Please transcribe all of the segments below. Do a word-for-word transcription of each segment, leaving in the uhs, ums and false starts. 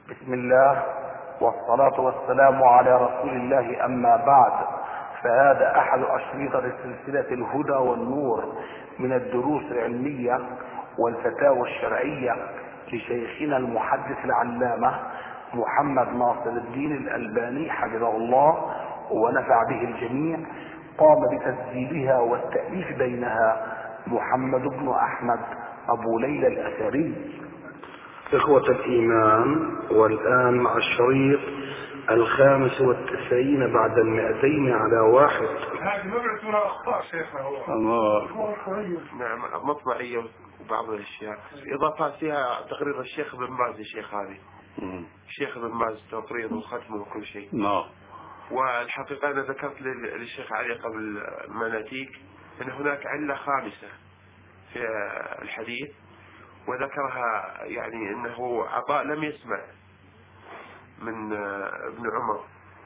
بسم الله والصلاة والسلام على رسول الله، أما بعد، فهذا أحد أشرطة سلسلة الهدى والنور من الدروس العلمية والفتاوى الشرعية لشيخنا المحدث العلامة محمد ناصر الدين الألباني حفظه الله ونفع به الجميع. قام بتسجيلها والتأليف بينها محمد بن أحمد أبو ليلى الأثري. إخوة الإيمان، والآن مع الشريط الخامس والتسعين بعد المئتين على واحد. هذه مبعثنا أخطاء شيخنا هو الله. نعم، مطبعية وبعض الأشياء إضافات فيها تقرير الشيخ بن باز. الشيخ هذه الشيخ بن باز تقرير وختمه وكل شيء. نعم. والحقيقة أنا ذكرت للشيخ علي قبل ما نأتيك أن هناك علة خامسة في الحديث، وذكرها يعني أنه عطاء لم يسمع من ابن عمر،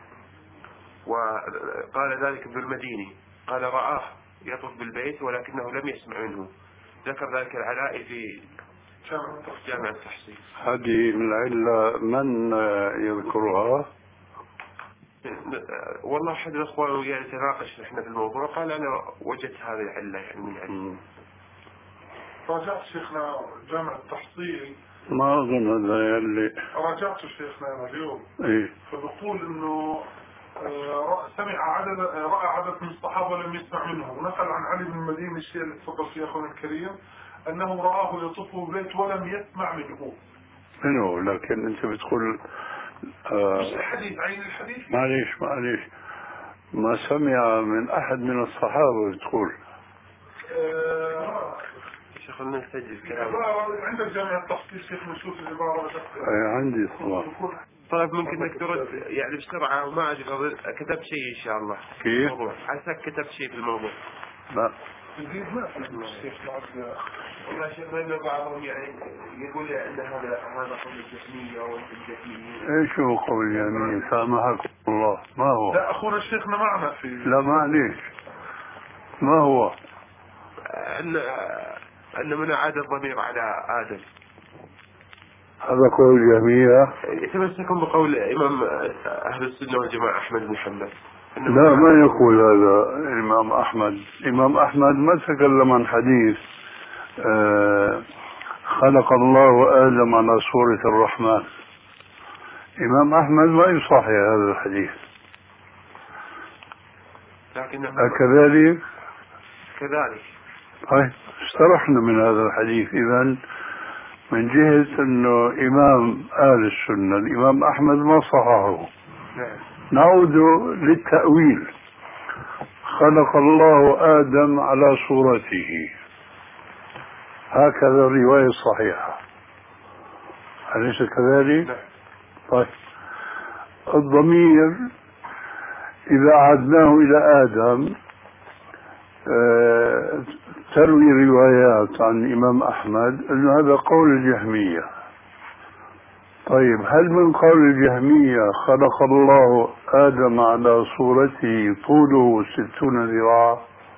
وقال ذلك ابن المديني، قال رآه يطوف بالبيت ولكنه لم يسمع منه. ذكر ذلك العلاء في جامع التحصيل. هذه العلة من يذكرها؟ والله أحد الأخوان يعني تناقش نحن في الموضوع، قال أنا وجدت هذه العلة يعني من العلة. راجعت شيخنا جامع التحصيل، ما أظن هذا اللي راجعت شيخنا اليوم. إيه؟ فبقول إنه آه سمع عدد رأى عدد من الصحابة لم يسمع منهم، ونقل عن علي بن المديني الشيء اللي تفضل فيه أخونا الكريم أنه رآه يطوف بالبيت ولم يسمع منه. منه، لكن أنت بتقول آه مش الحديث، عين الحديث. معليش معليش ما سمع من أحد من الصحابة بتقول. آه شيخ نسجل كلام. عندك جامع التحصيل شيخ نشوف العبارة. أي عندي طبعا. طيب ممكن انك ترد يعني بسرعة وما ادري كتبت شيء ان شاء الله. كيف؟ عساك كتبت شيء في الموضوع. لا. جديد ما في الشيخ بعد. والله شيخ ان بعضهم يعني يقول ان هذا هذا قول الجهمية وانت الجهمية. ايش هو قول اليمين؟ سامحكم الله، ما هو؟ لا اخونا شيخنا معنا في. لا معليش، ما هو؟ ان ان من عاد الضمير على آدم. هذا قول الجهمية. يتمسكون بقول إمام أهل السنة والجماعة أحمد بن حنبل. لا، ما يقول هذا الإمام أحمد. الإمام أحمد ما تكلم عن حديث آه خلق الله آدم على صورة الرحمن. الإمام أحمد ما يصحح هذا الحديث. أكذلك؟ كذلك. طيب استرحنا من هذا الحديث. إذن من جهة أنه إمام أهل السنة الإمام أحمد ما صححه. نعود للتأويل. خلق الله آدم على صورته، هكذا الرواية الصحيحة، أليس كذلك؟ طيب الضمير إذا عدناه إلى آدم آه تروي روايات عن الإمام أحمد أن هذا قول الجهمية. طيب هل من قول الجهمية خلق الله آدم على صورته طوله ستون ذراعا؟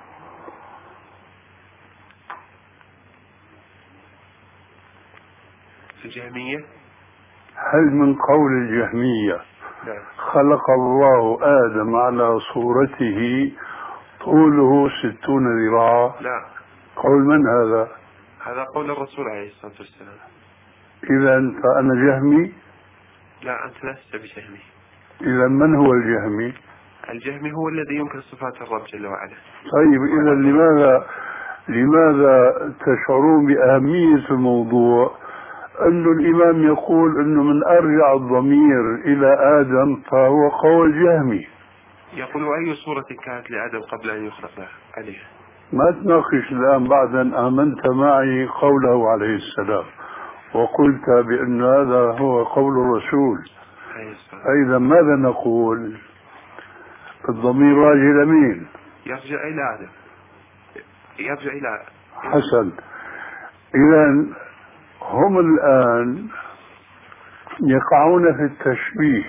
الجهمية؟ هل من قول الجهمية خلق الله آدم على صورته طوله ستون ذراعا؟ لا. قول من هذا؟ هذا قول الرسول عليه الصلاة والسلام. إذا فأنا جهمي؟ لا، أنت لست بجهمي. إذا من هو الجهمي؟ الجهمي هو الذي ينكر صفات الرب جل وعلا. طيب إذا لماذا لماذا تشعرون بأهمية الموضوع أن الإمام يقول أنه من أرجع الضمير إلى آدم فهو قول جهمي؟ يقول أي صورة كانت لآدم قبل أن يخلق عليها؟ ما تناقش الآن بعد أن آمنت معي قوله عليه السلام وقلت بأن هذا هو قول الرسول. أيضا ماذا نقول؟ الضمير راجع إلى مين؟ يرجع إلى آدم. يرجع إلى حسن. إذا هم الآن يقعون في التشبيه.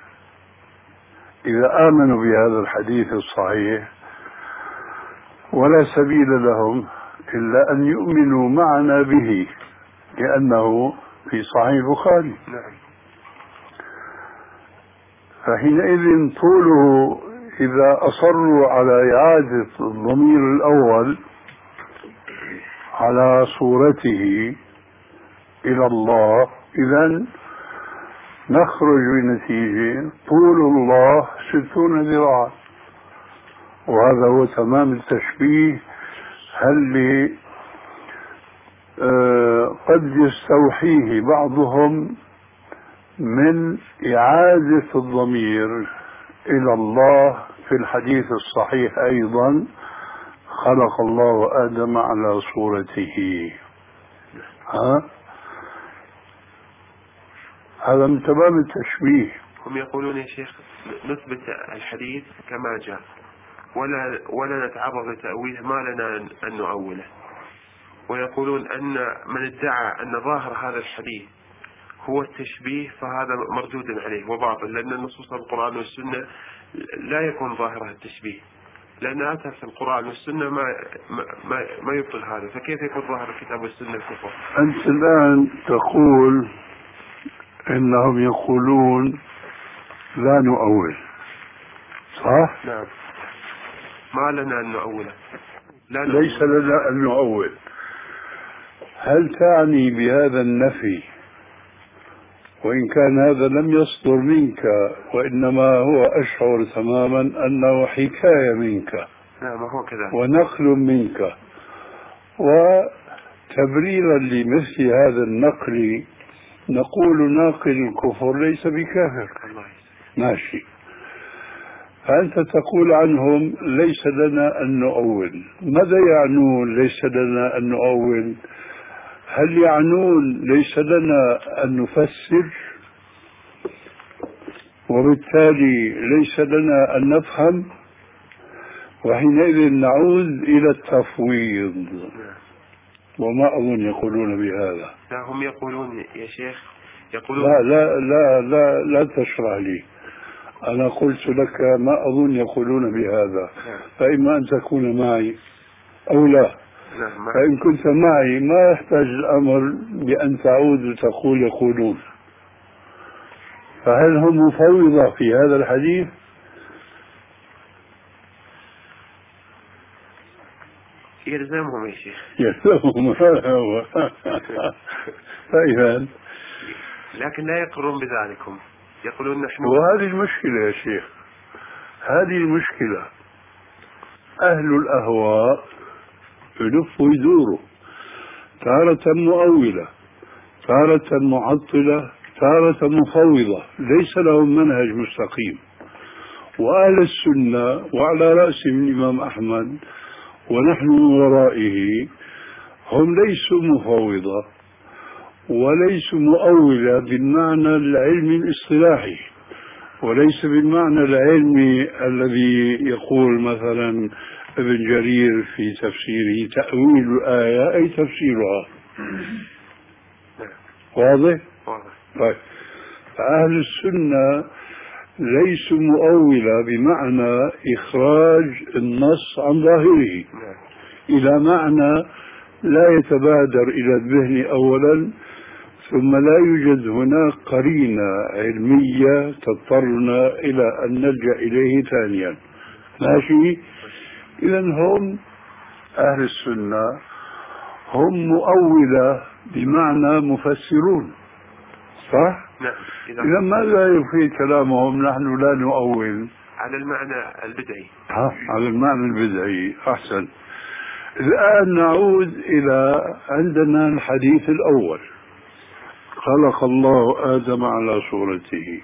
إذا آمنوا بهذا الحديث الصحيح ولا سبيل لهم إلا أن يؤمنوا معنا به لأنه في صحيح البخاري. نعم. فحينئذ طوله إذا أصروا على إعادة الضمير الأول على صورته إلى الله، إذن نخرج بنتيجة طول الله ستون ذراعا، وهذا هو تمام التشبيه اللي آه قد يستوحيه بعضهم من إعادة الضمير إلى الله في الحديث الصحيح أيضا: خلق الله آدم على صورته. ها؟ هذا من تمام التشبيه. هم يقولون يا شيخ نثبت الحديث كما جاء ولا ولا نتعرض لتأويله، ما لنا أن نؤوله. ويقولون أن من ادعى أن ظاهر هذا الحديث هو التشبيه فهذا مردود عليه وباطل، لأن النصوص القرآن والسنة لا يكون ظاهرها التشبيه، لأن أتى في القرآن والسنة ما ما ما يبطل هذا، فكيف يكون ظاهر الكتاب والسنة الكفر؟ أنت الآن تقول إنهم يقولون لا نؤول، صح؟ نعم. ما لنا أن نؤوله. لا نؤول. ليس لنا أن نؤول. هل تعني بهذا النفي، وإن كان هذا لم يصدر منك وإنما هو أشعر تماما أنه حكاية منك؟ نعم هو كذا. ونقل منك، وتبريرا لمثل هذا النقل نقول ناقل الكفر ليس بكافر. الله ماشي. فأنت تقول عنهم ليس لنا أن نؤول. ماذا يعنون ليس لنا أن نؤول؟ هل يعنون ليس لنا أن نفسر وبالتالي ليس لنا أن نفهم، وحينئذ نعود إلى التفويض؟ وما أظن يقولون بهذا. لا هم يقولون يا شيخ يقولون لا لا لا لا, لا تشرح لي. أنا قلت لك ما أظن يقولون بهذا، فإما أن تكون معي أو لا. فإن كنت معي ما يحتاج الأمر بأن تعود وتقول يقولون. فهل هم مفوضة في هذا الحديث؟ يلزمهم يا شيخ. يلزمهم هذا هو. فإذا لكن لا يقرون بذلكم، يقولون نحن. وهذه المشكلة يا شيخ، هذه المشكلة. أهل الأهواء يلفوا يدوروا، تارة مؤولة، تارة معطلة، تارة مفوضة، ليس لهم منهج مستقيم. وأهل السنة وعلى رأسهم الإمام أحمد ونحن من ورائه هم ليسوا مفوضة وليسوا مؤولة بالمعنى العلمي الاصطلاحي، وليس بالمعنى العلمي الذي يقول مثلا ابن جرير في تفسيره تأويل الآية أي تفسيرها. واضح؟ طيب. فأهل السنة ليسوا مؤولة بمعنى إخراج النص عن ظاهره إلى معنى لا يتبادر إلى الذهن أولا، ثم لا يوجد هناك قرينة علمية تضطرنا إلى أن نلجأ إليه ثانيا. ماشي؟ إذن هم أهل السنة هم مؤولة بمعنى مفسرون، صح؟ نعم. إذا ماذا يفيد كلامهم نحن لا نؤول؟ على المعنى البدعي. ها، على المعنى البدعي. أحسن. الآن نعود إلى عندنا الحديث الأول: خلق الله آدم على صورته.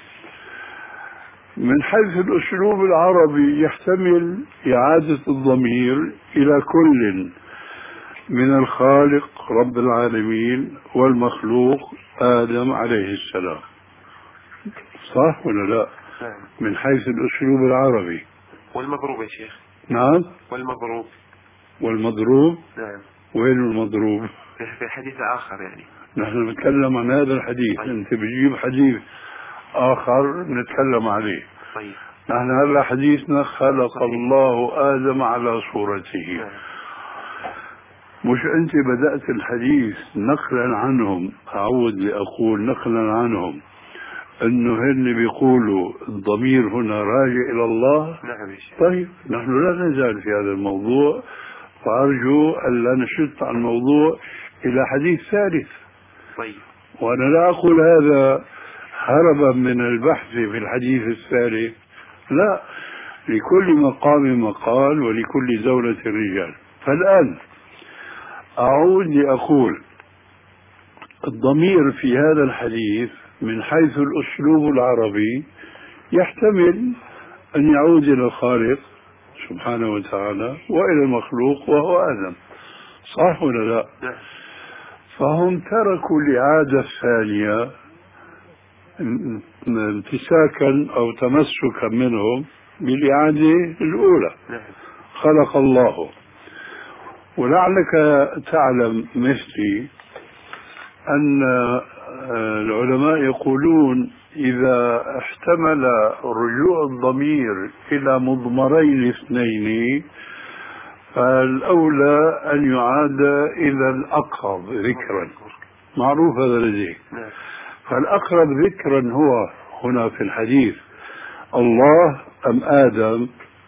من حيث الأسلوب العربي يحتمل إعادة الضمير إلى كل من الخالق رب العالمين والمخلوق آدم عليه السلام، صح ولا لا؟ نعم. من حيث الأسلوب العربي. والمضروب يا شيخ. نعم. والمضروب. والمضروب. نعم. وين المضروب؟ في حديث آخر يعني. نحن نتكلم عن هذا الحديث. طيب. أنت بتجيب حديث آخر نتكلم عليه. طيب. نحن هذا حديثنا خلق الله آدم على صورته. نعم. مش أنت بدأت الحديث نقلا عنهم، أعود لأقول نقلا عنهم أنه هن بيقولوا الضمير هنا راجع إلى الله. نعم يا شيخ. طيب نحن لا نزال في هذا الموضوع، فأرجو أن لا نشط عن الموضوع إلى حديث ثالث. طيب. وأنا لا أقول هذا هربا من البحث في الحديث الثالث، لا، لكل مقام مقال ولكل زولة رجال. فالآن أعود لأقول الضمير في هذا الحديث من حيث الأسلوب العربي يحتمل أن يعود إلى الخالق سبحانه وتعالى وإلى المخلوق وهو آدم، صح ولا لا؟ نعم. فهم تركوا الإعادة الثانية امتساكا أو تمسكا منهم بالإعادة الأولى. نعم. خلق الله. ولعلك تعلم مثلي أن العلماء يقولون إذا احتمل رجوع الضمير إلى مضمرين اثنين فالأولى أن يعاد إلى الأقرب ذكرا، معروف هذا لديه. فالأقرب ذكرا هو هنا في الحديث الله أم آدم؟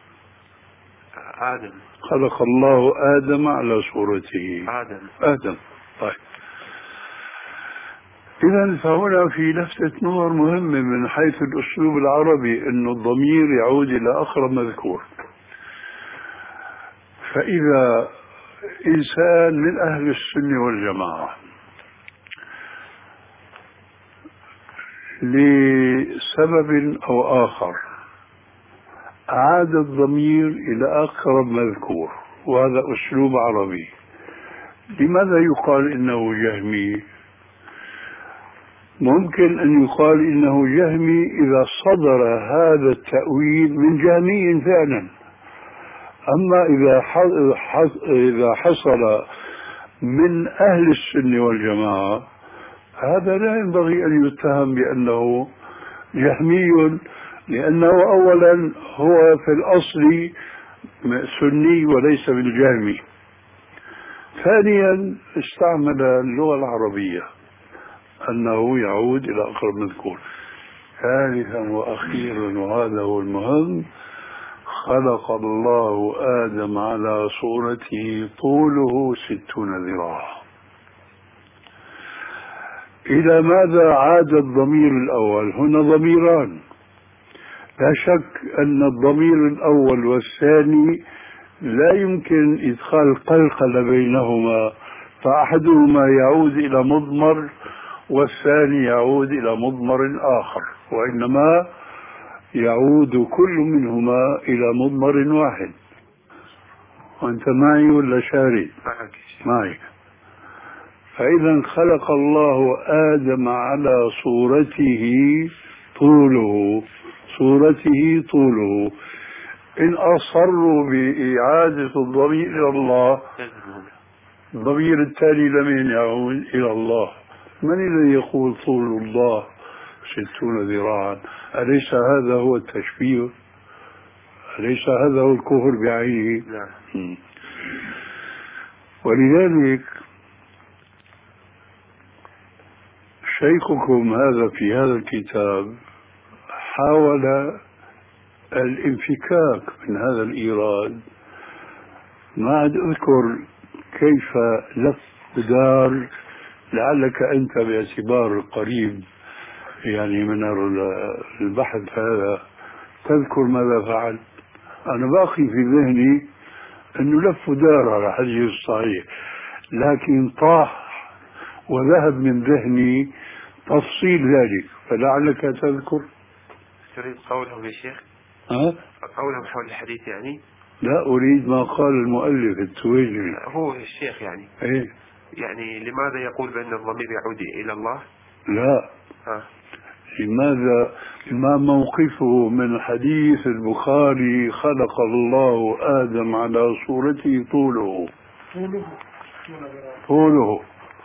آدم. خلق الله آدم على صورته. آدم. آدم. طيب، إذا فهنا في لفتة نظر مهمة من حيث الأسلوب العربي أن الضمير يعود إلى أقرب مذكور. فإذا إنسان من أهل السنة والجماعة لسبب أو آخر عاد الضمير إلى أقرب مذكور، وهذا أسلوب عربي، لماذا يقال إنه جهمي؟ ممكن أن يقال إنه جهمي إذا صدر هذا التأويل من جهمي فعلا. أما إذا إذا حصل من أهل السنة والجماعة هذا لا ينبغي أن يتهم بأنه جهمي، لأنه أولا هو في الأصل سني وليس بالجهمي. ثانيا استعمل اللغة العربية أنه يعود إلى أقرب مذكور. ثالثا وأخيرا وهذا هو المهم، خلق الله آدم على صورته طوله ستون ذراعا. إلى ماذا عاد الضمير الأول؟ هنا ضميران، لا شك أن الضمير الأول والثاني لا يمكن إدخال قلقلة بينهما، فأحدهما يعود إلى مضمر والثاني يعود إلى مضمر آخر، وإنما يعود كل منهما إلى مضمر واحد. وأنت معي ولا شارد؟ معي. فإذا خلق الله آدم على صورته طوله، صورته طوله. إن أصروا بإعادة الضمير إلى الله الضمير التالي لمن يعود إلى الله؟ من الذي يقول طول الله ستون ذراعا؟ أليس هذا هو التشبيه؟ أليس هذا هو الكفر بعينه؟ نعم. ولذلك شيخكم هذا في هذا الكتاب حاول الانفكاك من هذا الإيراد. ما عاد أذكر كيف لف دار، لعلك أنت باعتبار قريب يعني من البحث هذا تذكر ماذا فعل. أنا باقي في ذهني أنه لف دار على حديث الصحيح، لكن طاح وذهب من ذهني تفصيل ذلك، فلعلك تذكر. تريد قولهم يا شيخ؟ أه؟ قولهم حول الحديث يعني؟ لا، أريد ما قال المؤلف التويجري. هو الشيخ يعني؟ إيه؟ يعني لماذا يقول بأن الضمير يعود إلى الله؟ لا. ها. لماذا؟ ما موقفه من حديث البخاري خلق الله آدم على صورته طوله طوله طوله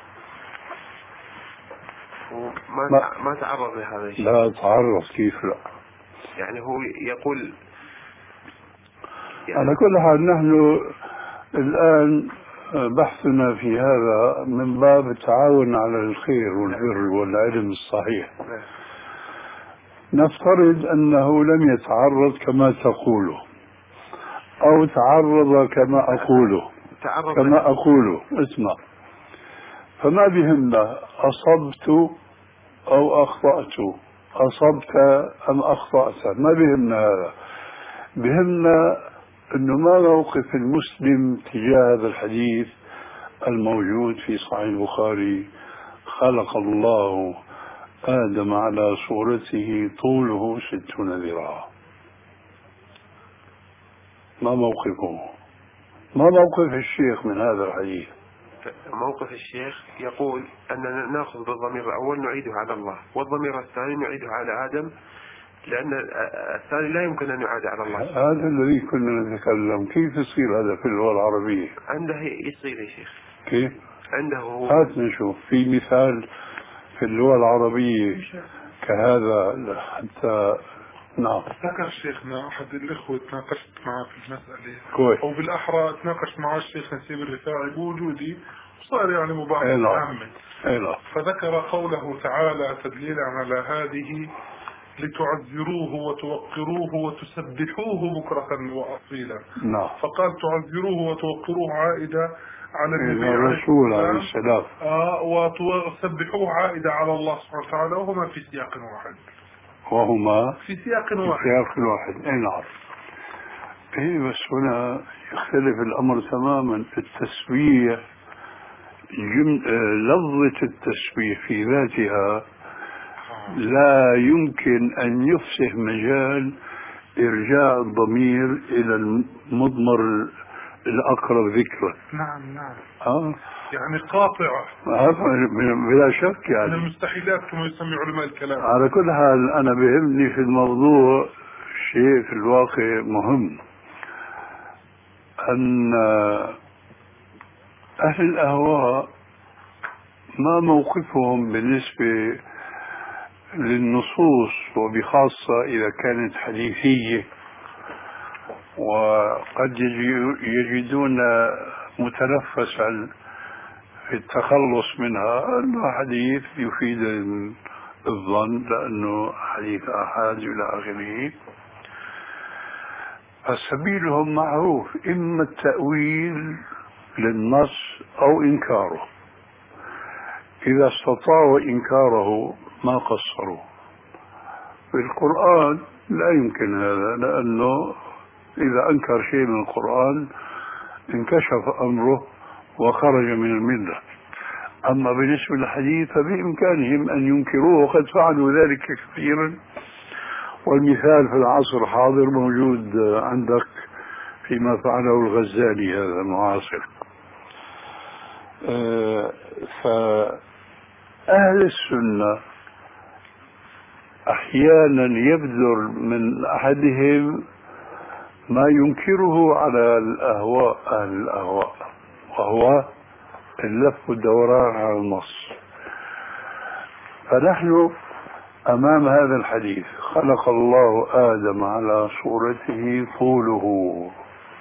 ما ما, ما تعرض لهذا الشيء. لا تعرض، كيف لا؟ يعني هو يقول يعني على كل حال نحن الآن بحثنا في هذا من باب التعاون على الخير والبر والعلم الصحيح. نفترض أنه لم يتعرض كما تقوله أو تعرض كما أقوله تعرض كما أقوله اسمع، فما بهمنا أصبت أو أخطأت، أصبت أم أخطأت، ما بهمنا هذا. بهمنا أنه ما موقف المسلم تجاه هذا الحديث الموجود في صحيح البخاري: خلق الله آدم على صورته طوله ستون ذراعا. ما موقفه؟ ما موقف الشيخ من هذا الحديث؟ موقف الشيخ يقول أننا نأخذ بالضمير الأول نعيده على الله، والضمير الثاني نعيده على آدم، لأن الثاني لا يمكن أن يعاد على الله. هذا الذي كنا نتكلم. كيف يصير هذا في اللغة العربية؟ عنده يصير يا شيخ. كيف؟ عنده هو. هات نشوف في مثال في اللغة العربية كهذا حتى. نعم. ذكر شيخنا أحد الإخوة تناقشت معه في المسألة كويس. أو بالأحرى تناقشت مع الشيخ نسيب الرفاعي بوجودي، وصار يعني مباحث نعم. عامة، فذكر قوله تعالى تدليلا على هذه: لتعذروه وتوقروه وتسبحوه بكرة وأصيلا. نعم. فقال تعذروه وتوقروه عائدة على النبي الرسول عليه السلام، آه وتسبحوه عائدة على الله سبحانه وتعالى، وهما في سياق واحد. وهما في سياق واحد. في سياق واحد. اي نعم. اي بس هنا يختلف الامر تماما. التسبيح جم... لفظة التسبيح في ذاتها لا يمكن ان يفسح مجال ارجاع الضمير الى المضمر الاقرب ذكرا. نعم نعم. آه. يعني قاطعة. بلا شك يعني. من المستحيلات كما يسمي علماء الكلام. على كل حال أنا بهمني في الموضوع شيء في الواقع مهم، أن أهل الأهواء ما موقفهم بالنسبة للنصوص، وبخاصة إذا كانت حديثية، وقد يجدون متنفسا في التخلص منها أنه حديث يفيد الظن لأنه حديث آحاد إلى آخره. فسبيلهم معروف: إما التأويل للنص أو إنكاره. إذا استطاعوا إنكاره ما قصروا. في القرآن لا يمكن هذا، لأنه إذا أنكر شيء من القرآن انكشف أمره وخرج من الملة. أما بالنسبة للحديث فبإمكانهم أن ينكروه، وقد فعلوا ذلك كثيرا، والمثال في العصر الحاضر موجود عندك فيما فعله الغزالي هذا المعاصر. أه فأهل السنة أحيانا يبذر من أحدهم ما ينكره على الأهواء أهل الأهواء، وهو اللف والدوران على النص. فنحن أمام هذا الحديث: خلق الله آدم على صورته طوله.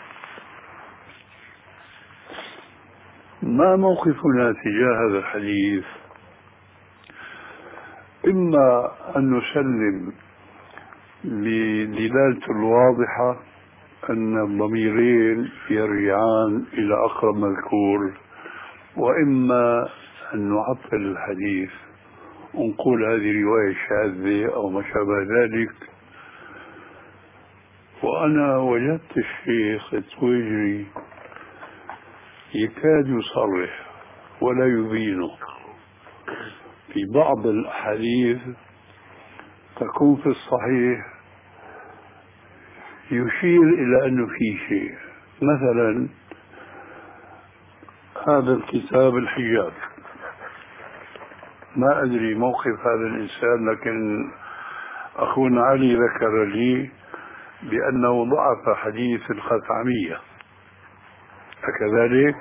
ما موقفنا تجاه هذا الحديث؟ إما أن نسلم بدلالته الواضحة أن الضميرين يرجعان إلى أقرب مذكور، وإما أن نعطل الحديث ونقول هذه رواية شاذة أو ما شابه ذلك. وأنا وجدت الشيخ التويجري يكاد يصرح ولا يبينه في بعض الأحاديث تكون في الصحيح، يشير إلى أنه في شيء. مثلا هذا الكتاب الحجاب، ما أدري موقف هذا الإنسان، لكن أخونا علي ذكر لي بأنه ضعف حديث الخثعمية، أكذلك؟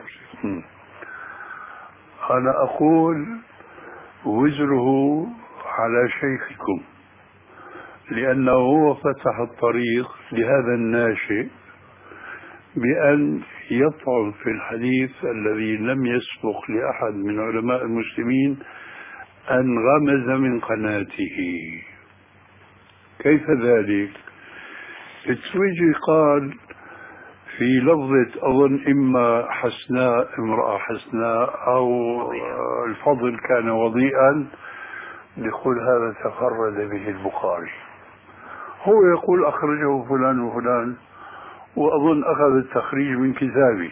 أنا أقول وزره على شيخكم، لأنه هو فتح الطريق لهذا الناشئ بأن يطعن في الحديث الذي لم يسبق لأحد من علماء المسلمين أن غمز من قناته. كيف ذلك؟ التويجي قال في لفظة أظن إما حسناء امرأة حسناء أو الفضل كان وضيئا، يقول هذا تفرد به البخاري. هو يقول أخرجه فلان وفلان، وأظن أخذ التخريج من كتابي،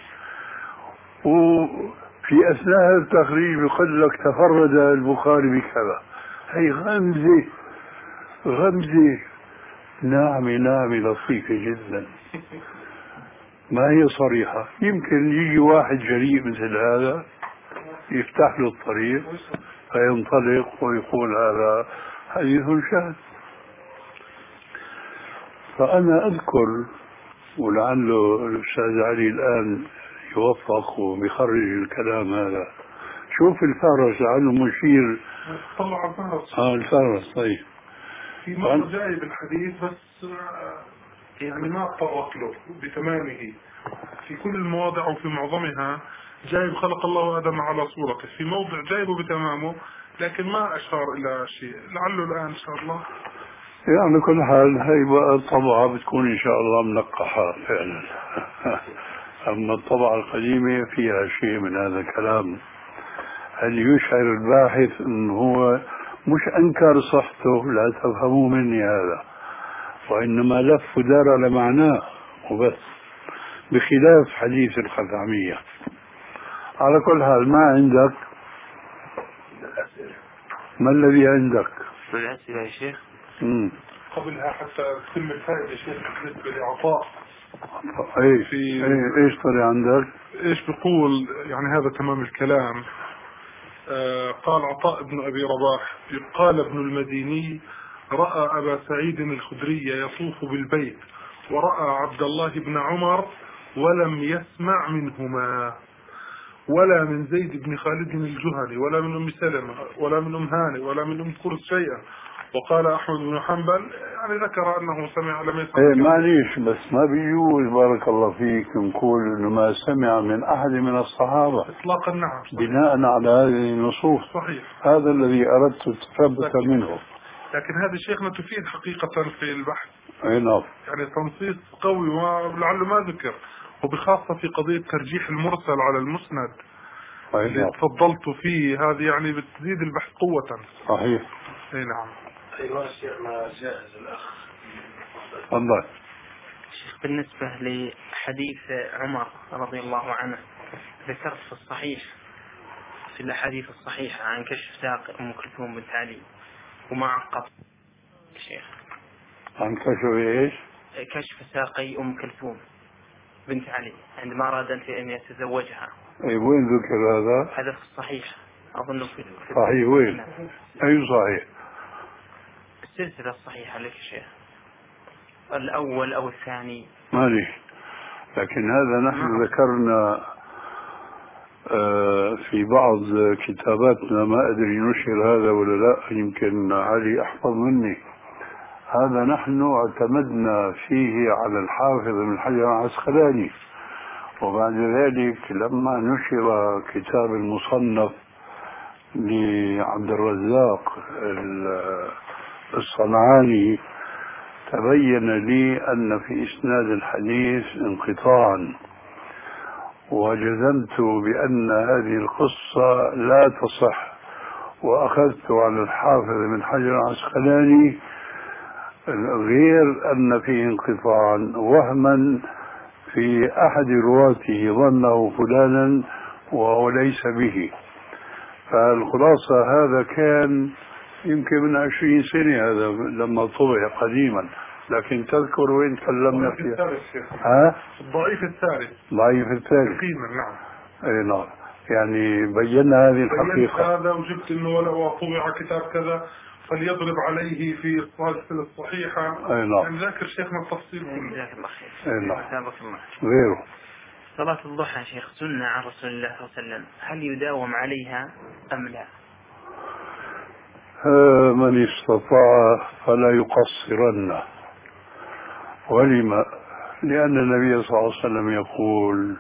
وفي أثناء التخريج يقول لك تفرد البخاري بكذا. هي غمزة غمزة ناعمة ناعمة لطيفة جدا، ما هي صريحة. يمكن يجي واحد جريء مثل هذا يفتح له الطريق فينطلق ويقول هذا حديث شاذ. فأنا أذكر، ولعله الأستاذ علي الآن يوفق وبيخرج الكلام هذا، شوف الفارس لعله مشير. طلع على الفارس. اه الفارس. طيب في مرة جاي بالحديث بس يعني ما اتطرق له بتمامه في كل المواضع وفي معظمها. جايب خلق الله آدم على صورته، في موضع جايبه بتمامه لكن ما أشار إلى شيء، لعله الآن إن شاء الله. يعني كل حال هي بقى الطبعة بتكون إن شاء الله منقحة فعلا. أما الطبعة القديمة فيها شيء من هذا الكلام اللي يشعر الباحث أنه هو مش أنكر صحته، لا تفهموا مني هذا، وإنما لف ودار على معناه وبس، بخلاف حديث الخثعمية. على كل حال ما عندك؟ ما الذي عندك؟ بالأسئلة يا شيخ. مم. قبلها حتى تتم الفائدة يا شيخ بالنسبة لعطاء. ايش في ايش طري عندك؟ ايش بيقول يعني هذا تمام الكلام. آه قال عطاء بن أبي رباح قال ابن المديني رأى أبا سعيد الخدري يطوف بالبيت ورأى عبد الله بن عمر ولم يسمع منهما، ولا من زيد بن خالد الجهني ولا من أم سلمة ولا من أم هاني ولا من أم كرز شيئا. وقال أحمد بن حنبل يعني ذكر أنه سمع لم يسمع. ايه معليش، بس ما بيجوز بارك الله فيك نقول انه ما سمع من احد من الصحابة اطلاقا. نعم بناء على هذه النصوص. صحيح، هذا الذي اردت التثبت منه. لكن هذه شيخنا تفيد حقيقة في البحث. اي نعم. يعني تنصيص قوي ولعله ما ذكر، وبخاصة في قضية ترجيح المرسل على المسند اللي نعم. تفضلت فيه، هذه يعني بتزيد البحث قوة. صحيح. اي نعم. ايوه الشيخ ما جائز الاخ. تفضل. شيخ بالنسبة لحديث عمر رضي الله عنه ذكرت في الصحيح في الأحاديث الصحيحة عن كشف ساق أم كلثوم بنت علي وما عقب شيخ عن كشف ايش؟ كشف ساقي أم كلثوم بنت علي عندما أراد أن يتزوجها. اي وين ذكر هذا؟ هذا في الصحيح أظن في صحيح وين؟ أي صحيح؟ السلسلة الصحيحة لك شيخ، الأول أو الثاني مالي. لكن هذا نحن ذكرنا آه في بعض كتاباتنا، ما أدري نشر هذا ولا لا، يمكن علي أحفظ مني. هذا نحن اعتمدنا فيه على الحافظ ابن حجر العسقلاني، وبعد ذلك لما نشر كتاب المصنف لعبد الرزاق الصنعاني تبين لي أن في إسناد الحديث انقطاعا، وجزمت بأن هذه القصة لا تصح، وأخذت على الحافظ بن حجر العسقلاني غير أن فيه انقطاعا وهما في أحد رواته ظنه فلانا وهو ليس به. فالخلاصة هذا كان يمكن من عشرين سنة هذا لما طبع قديما، لكن تذكر وين تكلمنا فيها؟ ها؟ الضعيف الثالث. ضعيف الثالث. يقينا نعم. اي نعم. يعني بينا هذه الحقيقة. هذا وجبت انه ولو طبع كتاب كذا فليضرب عليه في السلسلة الصحيحة. اي نعم. يعني ذاكر شيخنا التفصيل كله. جزاك الله خير. اي نعم. جزاك الله. غيره. صلاة الضحى شيخ سنة عن رسول الله صلى الله عليه وسلم، هل يداوم عليها أم لا؟ من استطاع فلا يقصرن. ولما؟ لأن النبي صلى الله عليه وسلم يقول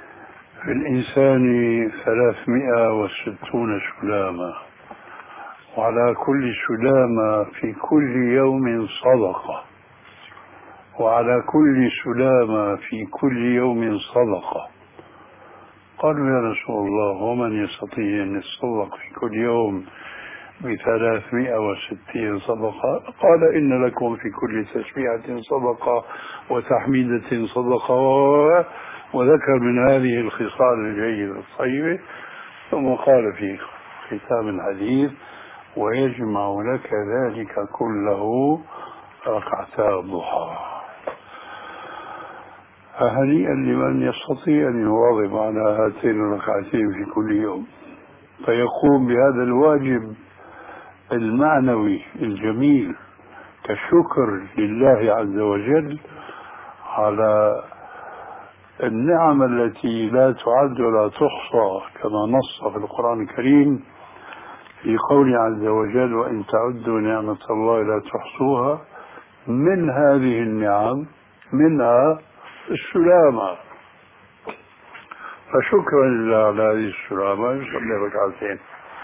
في الإنسان ثلاثمائة وستون سلامة، وعلى كل سلامة في كل يوم صدقة، وعلى كل سلامة في كل يوم صدقة. قالوا يا رسول الله ومن يستطيع أن يتصدق في كل يوم بثلاثمائة وستين صدقة؟ قال إن لكم في كل تسبيحة صدقة وتحميدة صدقة، وذكر من هذه الخصال الجيدة الطيبة، ثم قال في ختام الحديث ويجمع لك ذلك كله ركعتا الضحى. فهنيئا لمن يستطيع أن يواظب على هاتين الركعتين في كل يوم، فيقوم بهذا الواجب المعنوي الجميل كشكر لله عز وجل على النعم التي لا تعد ولا تحصى، كما نص في القرآن الكريم في قوله عز وجل وإن تعدوا نعمة الله لا تحصوها. من هذه النعم منها السلامة، فشكرا لله على هذه السلامة يصلي ركعتين.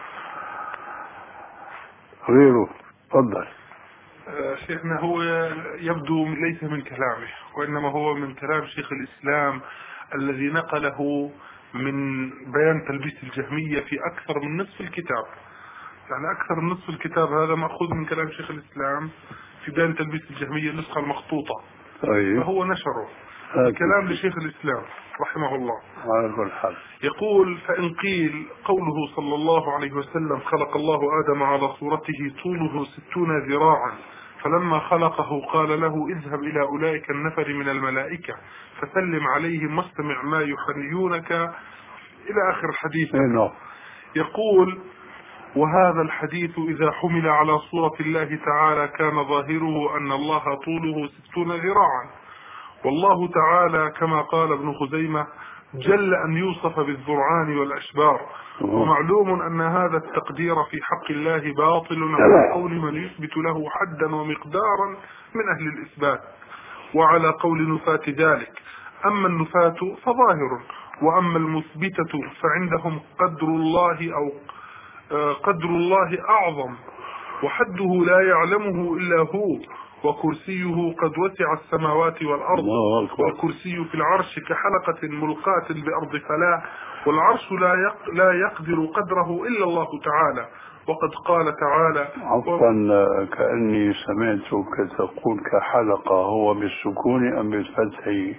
غيره تفضل. شيخنا هو يبدو ليس من كلامه، وإنما هو من كلام شيخ الإسلام الذي نقله من بيان تلبيس الجهمية في أكثر من نصف الكتاب. يعني أكثر من نصف الكتاب هذا مأخوذ من كلام شيخ الإسلام في بيان تلبيس الجهمية، النسخة المخطوطة. طيب. فهو نشره كلام لشيخ الإسلام رحمه الله. على كل حال يقول فإن قيل قوله صلى الله عليه وسلم خلق الله آدم على صورته طوله ستون ذراعا، فلما خلقه قال له اذهب إلى أولئك النفر من الملائكة فسلم عليهم واستمع ما يحنيونك إلى آخر الحديث. يقول وهذا الحديث إذا حمل على صورة الله تعالى كان ظاهره أن الله طوله ستون ذراعا، والله تعالى كما قال ابن خزيمة جل أن يوصف بالذرعان والأشبار، ومعلوم أن هذا التقدير في حق الله باطل على قول من يثبت له حدا ومقدارا من أهل الإثبات، وعلى قول نفاة ذلك. أما النفاة فظاهر، وأما المثبتة فعندهم قدر الله أو قدر الله أعظم، وحده لا يعلمه إلا هو، وكرسيه قد وسع السماوات والأرض، والكرسي في العرش كحلقة ملقاة بأرض فلاة، والعرش لا لا يقدر قدره إلا الله تعالى، وقد قال تعالى عفوا كأني سمعتك تقول كحلقة، هو بالسكون أم بالفتح؟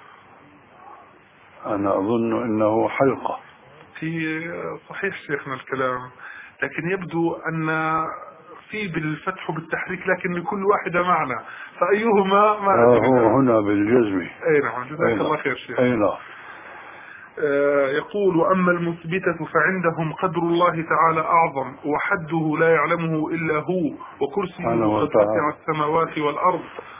أنا أظن أنه حلقة. في صحيح شيخنا الكلام، لكن يبدو أن في بالفتح بالتحريك، لكن لكل واحدة معنى، فأيهما ما أدري. هو هنا بالجزم. أي نعم، جزاك الله خير شيخ. أي نعم. آه يقول وأما المثبتة فعندهم قدر الله تعالى أعظم، وحده لا يعلمه إلا هو، وكرسيه قد وسع السماوات والأرض،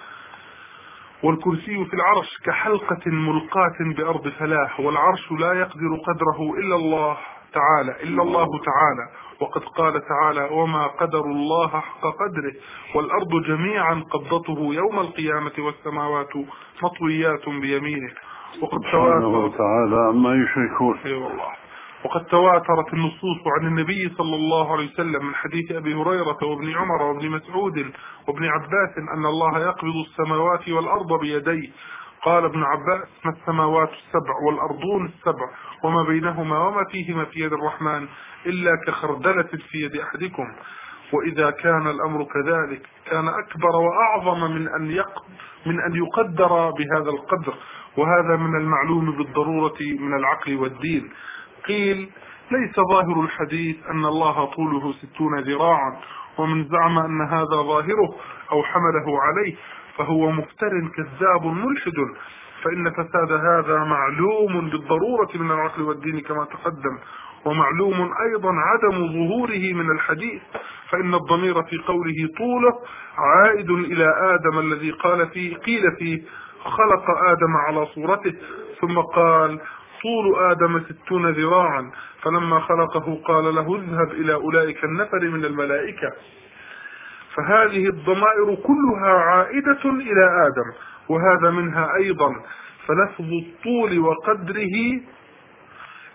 والكرسي في العرش كحلقة ملقاة بأرض فلاة، والعرش لا يقدر قدره إلا الله تعالى إلا الله تعالى، وقد قال تعالى وما قدر الله حق قدره، والأرض جميعا قبضته يوم القيامة والسماوات مطويات بيمينه، وقد سبحانه وتعالى عما يشركون. أي والله. وقد تواترت النصوص عن النبي صلى الله عليه وسلم من حديث أبي هريرة وابن عمر وابن مسعود وابن عباس أن الله يقبض السماوات والأرض بيديه. قال ابن عباس ما السماوات السبع والأرضون السبع وما بينهما وما فيهما في يد الرحمن إلا كخردلة في يد أحدكم. وإذا كان الأمر كذلك كان أكبر وأعظم من أن يق... من أن يقدر بهذا القدر، وهذا من المعلوم بالضرورة من العقل والدين. قيل ليس ظاهر الحديث أن الله طوله ستون ذراعا، ومن زعم أن هذا ظاهره أو حمله عليه فهو مفتر كذاب ملحد، فإن فساد هذا معلوم بالضرورة من العقل والدين كما تقدم، ومعلوم أيضا عدم ظهوره من الحديث، فإن الضمير في قوله طوله عائد إلى آدم الذي قال فيه قيل فيه خلق آدم على صورته، ثم قال طول آدم ستون ذراعا، فلما خلقه قال له اذهب إلى أولئك النفر من الملائكة. فهذه الضمائر كلها عائدة إلى آدم، وهذا منها أيضا. فلفظ الطول وقدره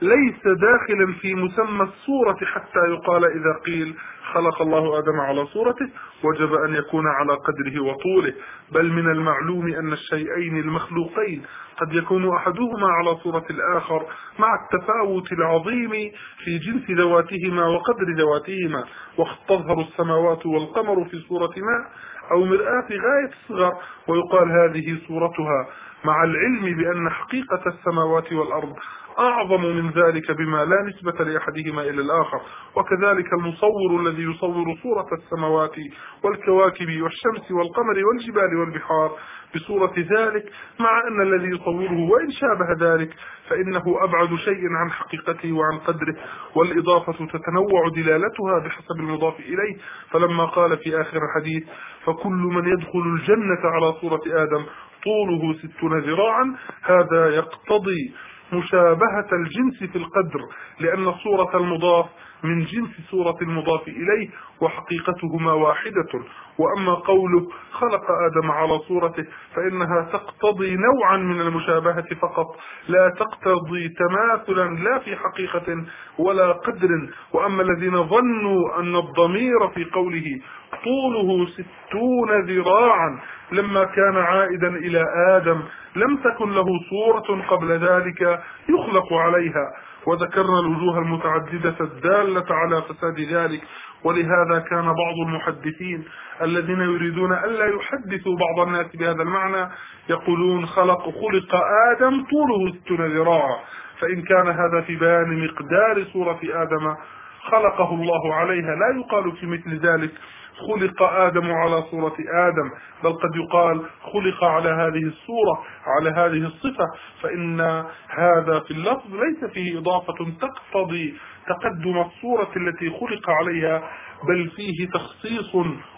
ليس داخلا في مسمى الصورة حتى يقال إذا قيل خلق الله آدم على صورته وجب أن يكون على قدره وطوله، بل من المعلوم أن الشيئين المخلوقين قد يكون أحدهما على صورة الآخر مع التفاوت العظيم في جنس ذواتهما وقدر ذواتهما، وقد تظهر السماوات والقمر في صورة ماء أو مرآة غاية الصغر ويقال هذه صورتها، مع العلم بأن حقيقة السماوات والأرض أعظم من ذلك بما لا نسبة لأحدهما إلى الآخر. وكذلك المصور الذي يصور صورة السماوات والكواكب والشمس والقمر والجبال والبحار بصورة ذلك، مع أن الذي يصوره وإن شابه ذلك فإنه أبعد شيء عن حقيقته وعن قدره، والإضافة تتنوع دلالتها بحسب المضاف إليه. فلما قال في آخر الحديث فكل من يدخل الجنة على صورة آدم طوله ستون ذراعا، هذا يقتضي مشابهة الجنس في القدر، لأن صورة المضاف من جنس صورة المضاف إليه وحقيقتهما واحدة. وأما قوله خلق آدم على صورته فإنها تقتضي نوعا من المشابهة فقط، لا تقتضي تماثلا لا في حقيقة ولا قدر. وأما الذين ظنوا أن الضمير في قوله طوله ستون ذراعا لما كان عائدا إلى آدم لم تكن له صورة قبل ذلك يخلق عليها، وذكرنا الوجوه المتعددة الدالة على فساد ذلك. ولهذا كان بعض المحدثين الذين يريدون ألا يحدثوا بعض الناس بهذا المعنى يقولون خلق خلق آدم طوله ستون ذراعا، فإن كان هذا في بيان مقدار صورة آدم خلقه الله عليها لا يقال في مثل ذلك خلق آدم على صورة آدم، بل قد يقال خلق على هذه الصورة على هذه الصفة، فإن هذا في اللفظ ليس فيه إضافة تقتضي تقدم الصورة التي خلق عليها، بل فيه تخصيص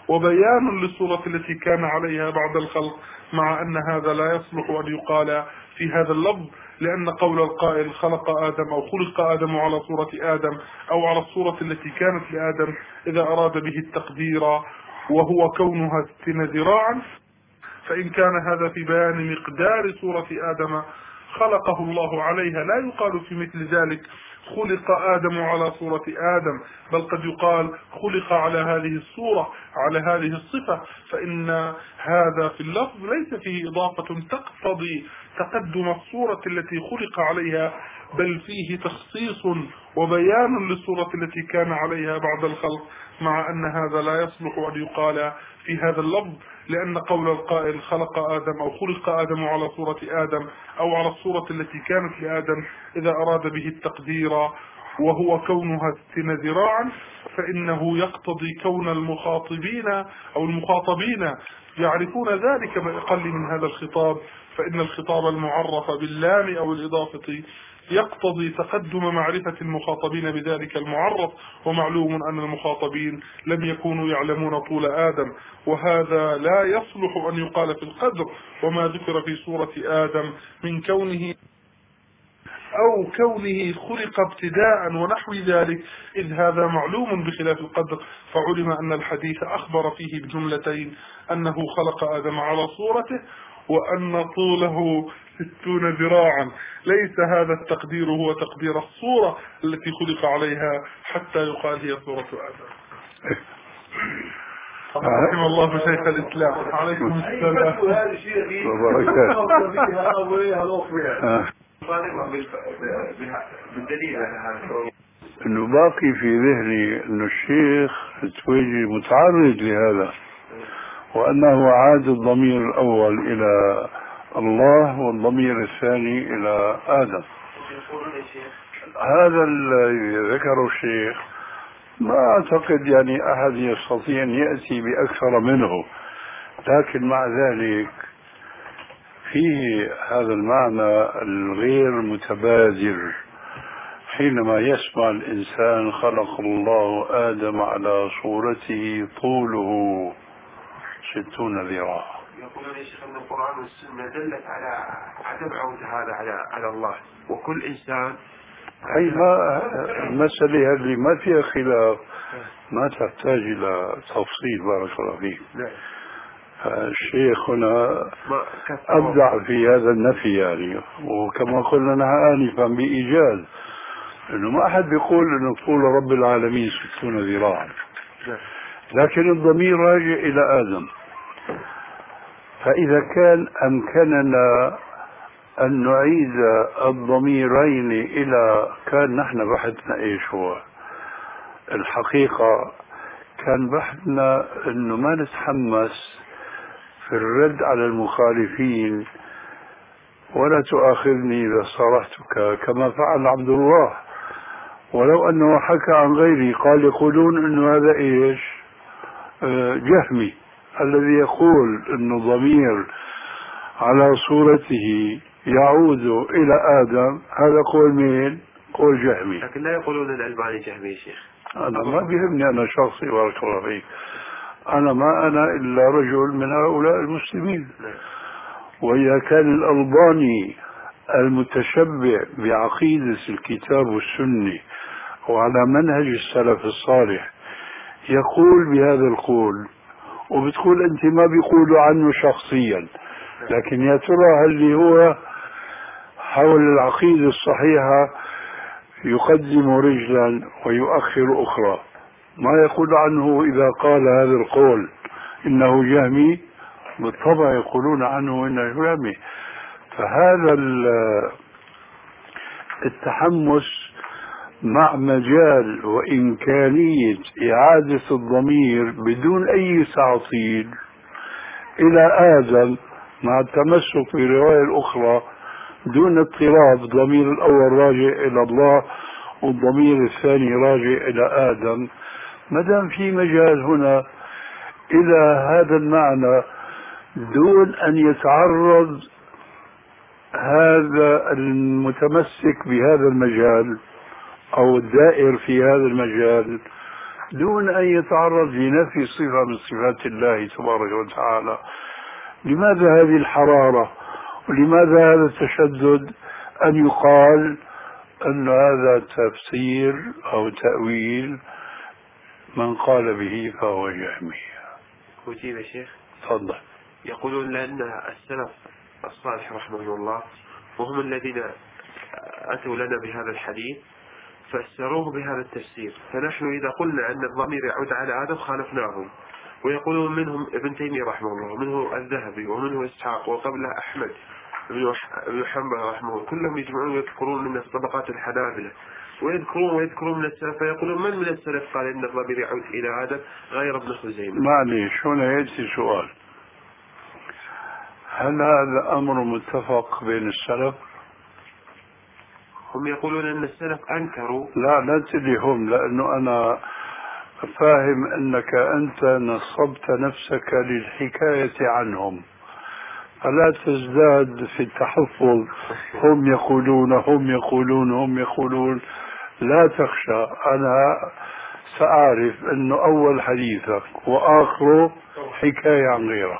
وبيان للصورة التي كان عليها بعد الخلق، مع أن هذا لا يصلح أن يقال في هذا اللفظ، لأن قول القائل خلق آدم أو خلق آدم على صورة آدم أو على الصورة التي كانت لآدم إذا أراد به التقدير وهو كونها ستين ذراعا، فإن كان هذا في بيان مقدار صورة آدم خلقه الله عليها لا يقال في مثل ذلك خلق آدم على صورة آدم، بل قد يقال خلق على هذه الصورة على هذه الصفة، فإن هذا في اللفظ ليس فيه إضافة تقتضي تقدم الصورة التي خلق عليها، بل فيه تخصيص وبيان للصورة التي كان عليها بعد الخلق، مع أن هذا لا يصلح أن يقال في هذا اللفظ، لأن قول القائل خلق آدم أو خلق آدم على صورة آدم أو على الصورة التي كانت لآدم إذا أراد به التقدير وهو كونها ستين ذراعا، فإنه يقتضي كون المخاطبين أو المخاطبين يعرفون ذلك بأقل من هذا الخطاب، فإن الخطاب المعرف باللام أو الإضافة يقتضي تقدم معرفة المخاطبين بذلك المعرف، ومعلوم أن المخاطبين لم يكونوا يعلمون طول آدم، وهذا لا يصلح أن يقال في القدر وما ذكر في سورة آدم من كونه أو كونه خلق ابتداء ونحو ذلك، إذ هذا معلوم بخلاف القدر، فعلم أن الحديث أخبر فيه بجملتين أنه خلق آدم على صورته وأن طوله ستون ذراعا، ليس هذا التقدير هو تقدير الصورة التي خلق عليها حتى يقال هي صورة آدم. رحم الله شيخ الإسلام. عليكم السلام. بالدليل على هذا انه باقي في ذهني انه الشيخ التويجي متعرض لهذا، وانه عاد الضمير الاول الى الله والضمير الثاني الى ادم. هذا الذي ذكره الشيخ ما اعتقد يعني احد يستطيع ان ياتي باكثر منه، لكن مع ذلك فيه هذا المعنى الغير متبادر حينما يسمع الإنسان خلق الله آدم على صورته طوله ستون ذراعا. يقولون يا شيخ أن القرآن والسنة دلت على عدم عود هذا على على الله، وكل إنسان أي ما المسألة هذه ما فيها خلاف، ما تحتاج إلى تفصيل. بارك الله فيك. الشيخ هنا أبدع في هذا النفي يعني، وكما قلنا آنفا بإيجاز، انه ما احد بيقول انه طول رب العالمين ستون ذراعا، لكن الضمير راجع الى ادم. فاذا كان امكننا ان نعيد الضميرين الى، كان نحن بحثنا ايش هو الحقيقة، كان بحثنا انه ما نتحمس في الرد على المخالفين، ولا تؤاخذني اذا صارحتك كما فعل عبد الله، ولو انه حكى عن غيري، قال يقولون انه هذا ايش آه جهمي الذي يقول انه ضمير على صورته يعود الى ادم، هذا قول مين؟ قول جهمي. لكن لا يقولون الألباني جهمي يا شيخ. انا ما بيهمني انا شخصي، بارك الله فيك، انا ما انا الا رجل من هؤلاء المسلمين. واذا كان الألباني المتشبع بعقيدة الكتاب والسنة وعلى منهج السلف الصالح يقول بهذا القول، وبتقول انت ما بيقولوا عنه شخصيا، لكن يا ترى هل هو حول العقيدة الصحيحة يقدم رجلا ويؤخر أخرى؟ ما يقول عنه إذا قال هذا القول إنه جهمي، بالطبع يقولون عنه إنه جهمي. فهذا التحمس مع مجال وإمكانية إعادة الضمير بدون أي تعطيل إلى آدم، مع التمسك بالرواية الأخرى دون اضطراب، ضمير الأول راجع إلى الله والضمير الثاني راجع إلى آدم، مدام في مجال هنا إلى هذا المعنى دون أن يتعرض هذا المتمسك بهذا المجال أو الدائر في هذا المجال دون أن يتعرض لنفي صفة من صفات الله تبارك وتعالى. لماذا هذه الحرارة؟ ولماذا هذا التشدد أن يقال أن هذا تفسير أو تأويل من قال به فهو جهمي؟ وجيب يا شيخ. تفضل. يقولون لأن السلف الصالح رحمه الله وهم الذين أتوا لنا بهذا الحديث فسروه بهذا التفسير، فنحن إذا قلنا أن الضمير يعود على آدم خالفناهم. ويقولون منهم ابن تيمية رحمه الله، ومنه الذهبي، ومنه إسحاق، وقبله أحمد بن حنبل رحمه الله، كلهم يجمعون ويذكرون من طبقات الحنابلة ويذكرون ويذكرون من السلف، فيقولون من من السلف قال إن الضمير يعود إلى آدم غير ابن خزيمة؟ معليش، هنا يأتي سؤال، هل هذا أمر متفق بين السلف؟ هم يقولون أن السلف أنكروا. لا لا تدري هم، لأنه أنا فاهم أنك أنت نصبت نفسك للحكاية عنهم، فلا تزداد في التحفظ، هم يقولون هم يقولون هم يقولون، لا تخشى، أنا سأعرف أنه أول حديثك وآخره حكاية عن غيرك.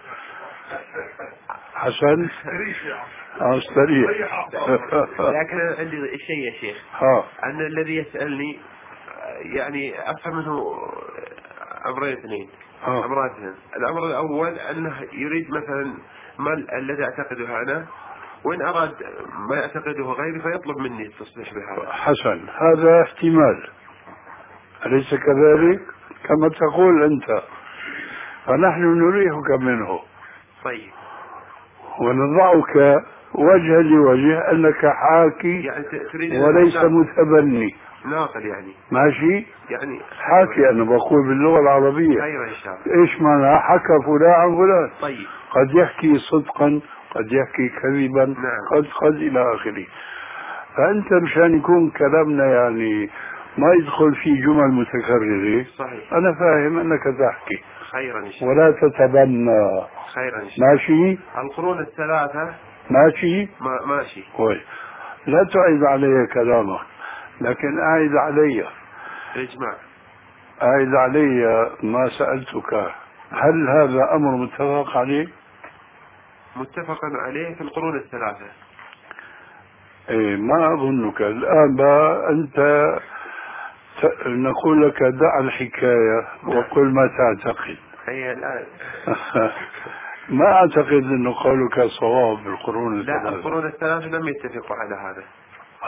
حسن استريح. لكن عندي شيء يا شيخ، ها. أن الذي يسألني يعني أفهم منه أمرين اثنين. أمرين اثنين، الأمر الأول أنه يريد مثلا ما الذي أعتقده أنا، وإن أراد ما يعتقده غيري فيطلب مني التصريح بهذا. حسن، هذا احتمال، أليس كذلك؟ كما تقول أنت، فنحن نريحك منه. طيب. ونضعك وجها لوجه أنك حاكي يعني وليس متبني. ناقل يعني. ماشي؟ يعني حاكي، أنا بقول باللغة العربية. خير إن شاء الله. إيش معنى حكى فلان عن فلان؟ طيب. قد يحكي صدقا، قد يحكي كذبا. نعم. قد قد إلى آخره. فأنت مشان يكون كلامنا يعني ما يدخل في جمل متكررة. صحيح. أنا فاهم أنك تحكي خيرا إن شاء الله. ولا تتبنى. خيرا إن شاء الله. ماشي؟ القرون الثلاثة ماشي؟ ما ماشي. كويس. لا تعيد علي كلامك، لكن أعيد علي. الإجماع. أعيد علي ما سألتك، هل هذا أمر متفق عليه؟ متفق عليه في القرون الثلاثة. إيه، ما أظنك الآن بقى أنت ت... نقول لك دع الحكاية وقل ما تعتقد. هي الآن. ما أعتقد أنه قولك صواب بالقرون الثلاثة. لا، القرون الثلاثة لم يتفقوا على هذا.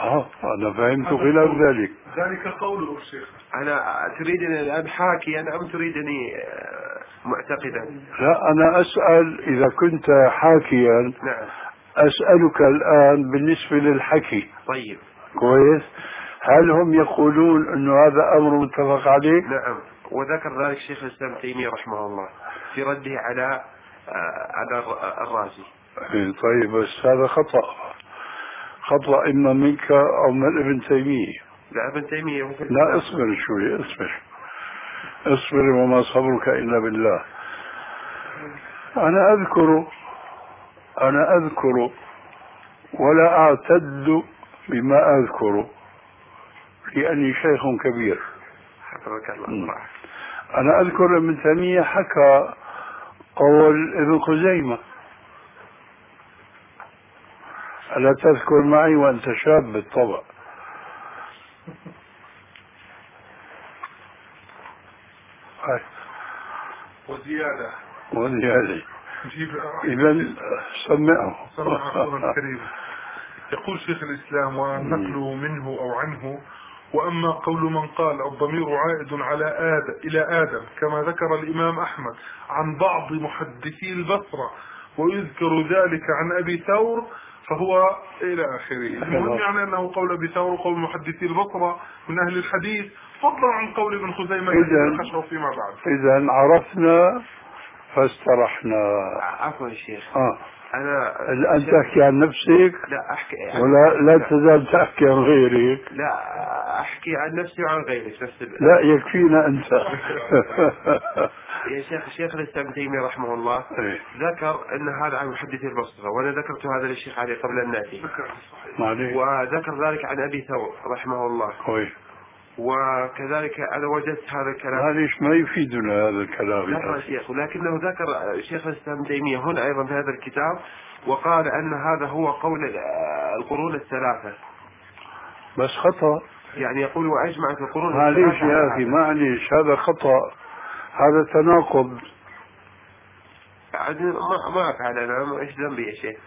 اه أنا فهمت خلاف ذلك. ذلك قوله الشيخ. أنا تريدني الآن حاكيا أم تريدني معتقدا؟ لا أنا أسأل إذا كنت حاكيا. نعم. أسألك الآن بالنسبة للحكي. طيب. كويس. هل هم يقولون أنه هذا أمر متفق عليه؟ نعم. وذكر ذلك شيخ الإسلام تيمية رحمه الله في رده على على الرازي. طيب بس هذا خطأ، خطأ إما منك أو من ابن تيمية. لا ابن تيمية. لا اصبر شوي، اصبر اصبر وما صبرك إلا بالله. أنا أذكر أنا أذكر ولا أعتد بما أذكر لأني شيخ كبير. حفظك الله. أنا أذكر ابن تيمية حكى قول ابن خزيمة، ألا تذكر معي وأنت شاب بالطبع. هاي. وزيادة وزيادة. إذا سمعه. سمع الكريم. يقول شيخ الإسلام ونقل منه أو عنه: وأما قول من قال الضمير عائد على آدم إلى آدم كما ذكر الإمام أحمد عن بعض محدثي البصرة ويذكر ذلك عن أبي ثور فهو إلى آخره. المهم يعني أنه قول أبي ثور وقول محدثي البصرة من أهل الحديث فضلا عن قول ابن خزيمة الذي خشوا فيما بعد. إذا عرفنا فاسترحنا. عفوا يا شيخ. آه. أنا الآن تحكي عن نفسك. لا أحكي ولا لا تزال تحكي عن غيرك. لا أحكي عن نفسي وعن غيرك نفس. لا يكفينا أنت. يا شيخ الشيخ الإسلام تيمية رحمه الله ذكر أن هذا عن محدثي البصرة، وأنا ذكرت هذا للشيخ علي قبل أن نأتي، وذكر ذلك عن أبي ثور رحمه الله. كويس. وكذلك أنا وجدت هذا الكلام. معليش ما يفيدنا هذا الكلام. لا شيخ، ولكنه ذكر شيخ الإسلام تيمية هنا أيضا في هذا الكتاب وقال أن هذا هو قول القرون الثلاثة. بس خطأ. يعني يقول وأجمعت القرون. معليش يا أخي معليش، هذا خطأ، هذا تناقض. ما ما أفعل أنا، إيش ذنبي يا شيخ؟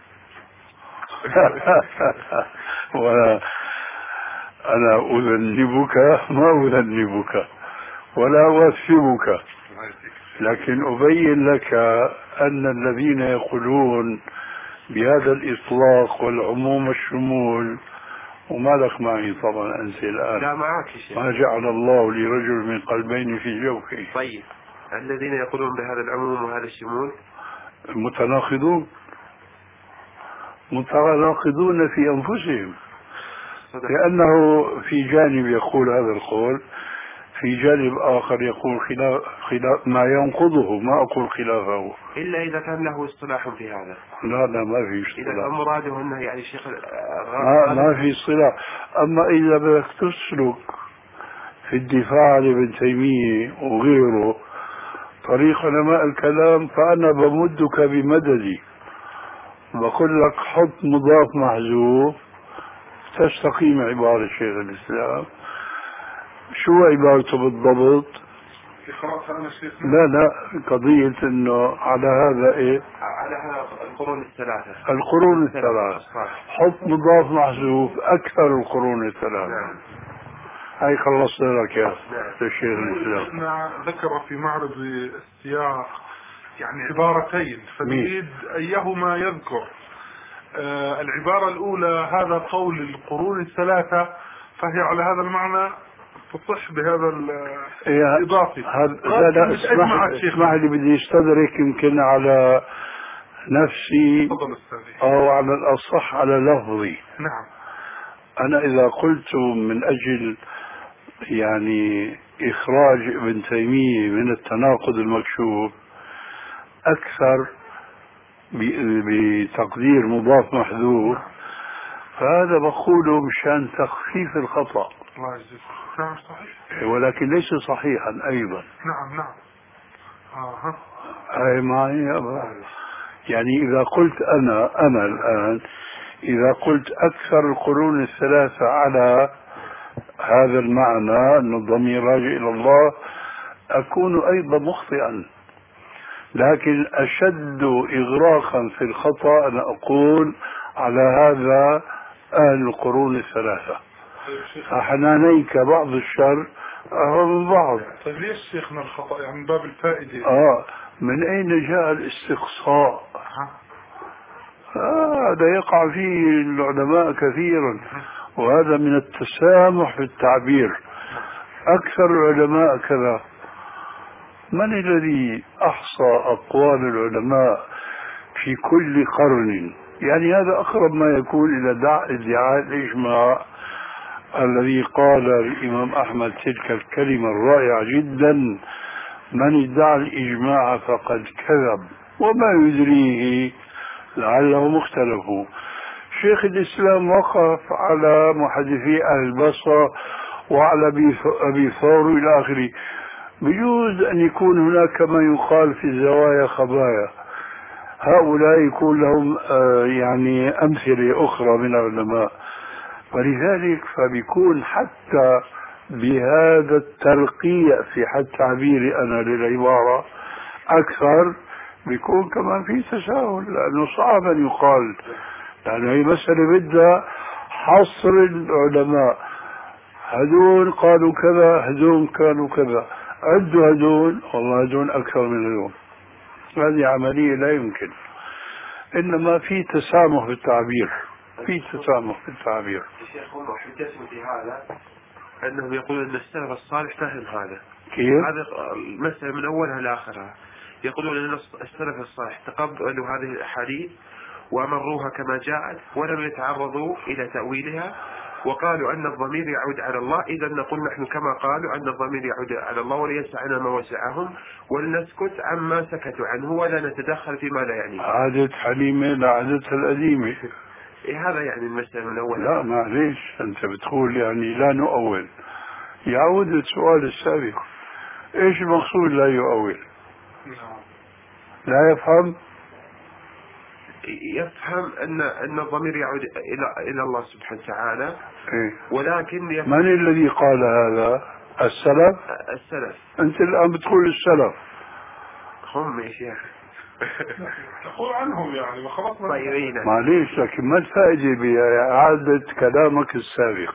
وأنا أنا أذنبك ما أذنبك ولا أوثبك، لكن أبين لك أن الذين يقولون بهذا الإطلاق والعموم الشمول، وما لك معي طبعا أنت الآن. لا معك يا شيخ. ما جعل الله لرجل من قلبين في جوفه. طيب الذين يقولون بهذا العموم وهذا الشمول متناقضون متناقضون في أنفسهم، لأنه في جانب يقول هذا القول، في جانب آخر يقول خلاف, خلاف ما ينقضه، ما أقول خلافه إلا إذا كان له اصطلاح في هذا. لا لا ما في اصطلاح. إذا كان مراده أنه يعني شيخ ما, ما في اصطلاح. أما إذا بدك تسلك في الدفاع عن ابن تيمية وغيره طريق علماء الكلام فأنا بمدك بمددي، بقول لك حط مضاف محذوف تستقيم عبارة شيخ الإسلام. شو عبارته بالضبط؟ لا لا قضية انه على هذا ايه؟ على هذا القرون الثلاثة. القرون الثلاثة. حط مضاف محذوف اكثر القرون الثلاثة. نعم. هاي خلصنا لك يا شيخ الإسلام. ذكر في معرض السياق يعني عبارتين فنريد أيهما يذكر. آه العبارة الأولى هذا قول القرون الثلاثة فهي على هذا المعنى تصح بهذا الإضافي. لا لا اسمح, اسمح لي بدي استدرك يمكن على نفسي أو على الأصح على لفظي. نعم. أنا إذا قلت من أجل يعني إخراج ابن تيمية من التناقض المكشوف أكثر بتقدير مضاف محذوف فهذا بقوله مشان تخفيف الخطأ. الله يجزيك. نعم صحيح. ولكن ليس صحيحا أيضا. نعم نعم. آه. هاي معي يا أبا. يعني إذا قلت أنا أنا الآن إذا قلت أكثر القرون الثلاثة على هذا المعنى أن الضمير راجع إلى الله أكون أيضا مخطئا، لكن أشد إغراقا في الخطأ أنا أقول على هذا أهل القرون الثلاثة. أحنانيك بعض الشر أهو من بعض. طيب ليش شيخنا الخطأ يعني من باب الفائدة؟ آه من أين جاء الاستقصاء؟ هذا آه يقع فيه العلماء كثيرا، وهذا من التسامح في التعبير. أكثر العلماء كذا. من الذي أحصى أقوال العلماء في كل قرن؟ يعني هذا أقرب ما يكون إلى ادعاء الإجماع الذي قال الإمام أحمد تلك الكلمة الرائعة جدا: من ادعى الإجماع فقد كذب وما يدريه لعلهم اختلفوا. شيخ الإسلام وقف على محدثي أهل البصرة وعلى أبي ثور إلى آخره. بيجوز أن يكون هناك ما يقال في الزوايا خبايا، هؤلاء يكون لهم يعني أمثلة أخرى من العلماء، ولذلك فبيكون حتى بهذا الترقيع في حد تعبيري أنا للعبارة أكثر بيكون كمان في تساهل، لأنه صعب أن يقال، لأنه هي مسألة بدها حصر العلماء. هدول قالوا كذا، هدول كانوا كذا، عدوا هدول، والله هدول أكثر من هدول. هذه عملية لا يمكن، إنما في تسامح في التعبير، في تسامح في التعبير. الشيخ هم حجتهم في هذا أنهم يقولون أن السلف الصالح فهم هذا. كيف؟ هذا المسألة من أولها لآخرها. يقولون أن السلف الصالح تقبلوا هذه الأحاديث وأمروها كما جاءت ولم يتعرضوا إلى تأويلها، وقالوا أن الضمير يعود على الله. إذا نقول نحن كما قالوا أن الضمير يعود على الله وليسعنا ما وسعهم، ولنسكت عما سكتوا عنه ولا نتدخل فيما لا يعنيه. عادة حليمة لعادتها القديمة. إيه هذا يعني المسألة من أول. لا معليش، أنت بتقول يعني لا نؤول. يعود السؤال السابق، إيش المقصود لا يؤول؟ لا يفهم؟ يفهم أن أن الضمير يعود إلى إلى الله سبحانه وتعالى. إيه؟ ولكن يفهم. من الذي قال هذا؟ السلف؟ السلف. أنت الآن بتقول السلف. هم يا شيخ. تقول عنهم يعني وخلاص. طيبين. معليش، لكن ما الفائدة بإعادة كلامك السابق؟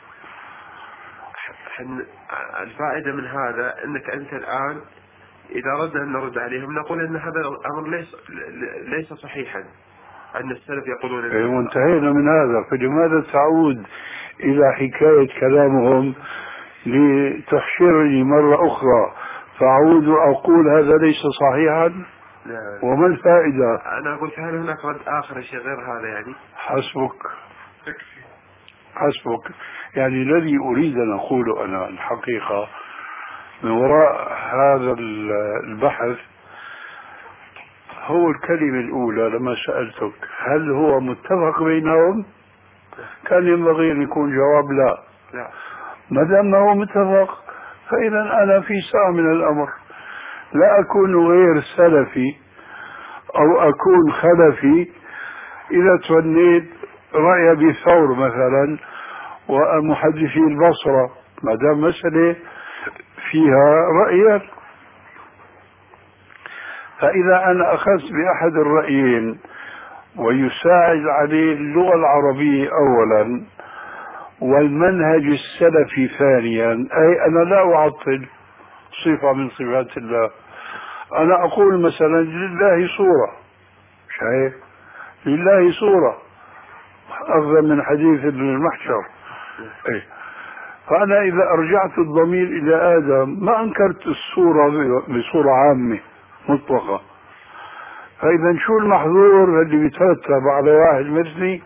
الفائدة من هذا أنك أنت الآن إذا ردنا أن نرد عليهم نقول أن هذا الأمر ليس ليس صحيحا، أن السلف يقولون. إيه وانتهينا من هذا، فلماذا تعود إلى حكاية كلامهم لتحشرني مرة أخرى فأعود وأقول هذا ليس صحيحا؟ لا. وما الفائدة؟ أنا قلت هل هناك رد آخر شيء غير هذا يعني؟ حسبك حسبك. يعني الذي أريد أن أقوله أنا الحقيقة من وراء هذا البحث هو الكلمة الأولى لما سألتك هل هو متفق بينهم؟ كان ينبغي أن يكون جواب لا. لا. ما دام ما هو متفق فإذا أنا في ساعة من الأمر لا أكون غير سلفي أو أكون خلفي إذا توليت رأي أبي ثور مثلا ومحدثي البصرة، ما دام مسألة فيها رأيين. فإذا أنا أخذت بأحد الرأيين ويساعد عليه اللغة العربية أولا والمنهج السلفي ثانيا، أي أنا لا أعطل صفة من صفات الله. أنا أقول مثلا لله صورة، شايف؟ لله صورة أخذا من حديث ابن المحشر. إيه؟ فأنا إذا أرجعت الضمير إلى آدم ما أنكرت الصورة بصورة عامة مطلقة. فإذا شو المحظور اللي بيترتب على واحد مثلي؟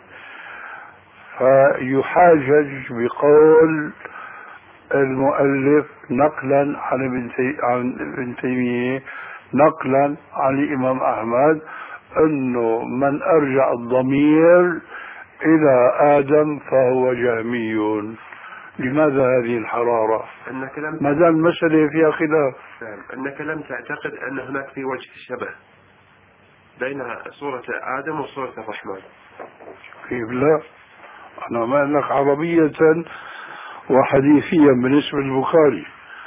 فيحاجج بقول المؤلف نقلا عن ابن عن ابن تيمية نقلا عن الإمام أحمد أنه من أرجع الضمير إلى آدم فهو جهمي. لماذا هذه الحرارة؟ أنك لم ما دام المسألة فيها خلاف. نعم. أنك لم تعتقد أن هناك في وجه الشبه بين صورة آدم وصورة الرحمن. كيف لا؟ أنا ما لك عربية وحديثيا بالنسبة للبخاري.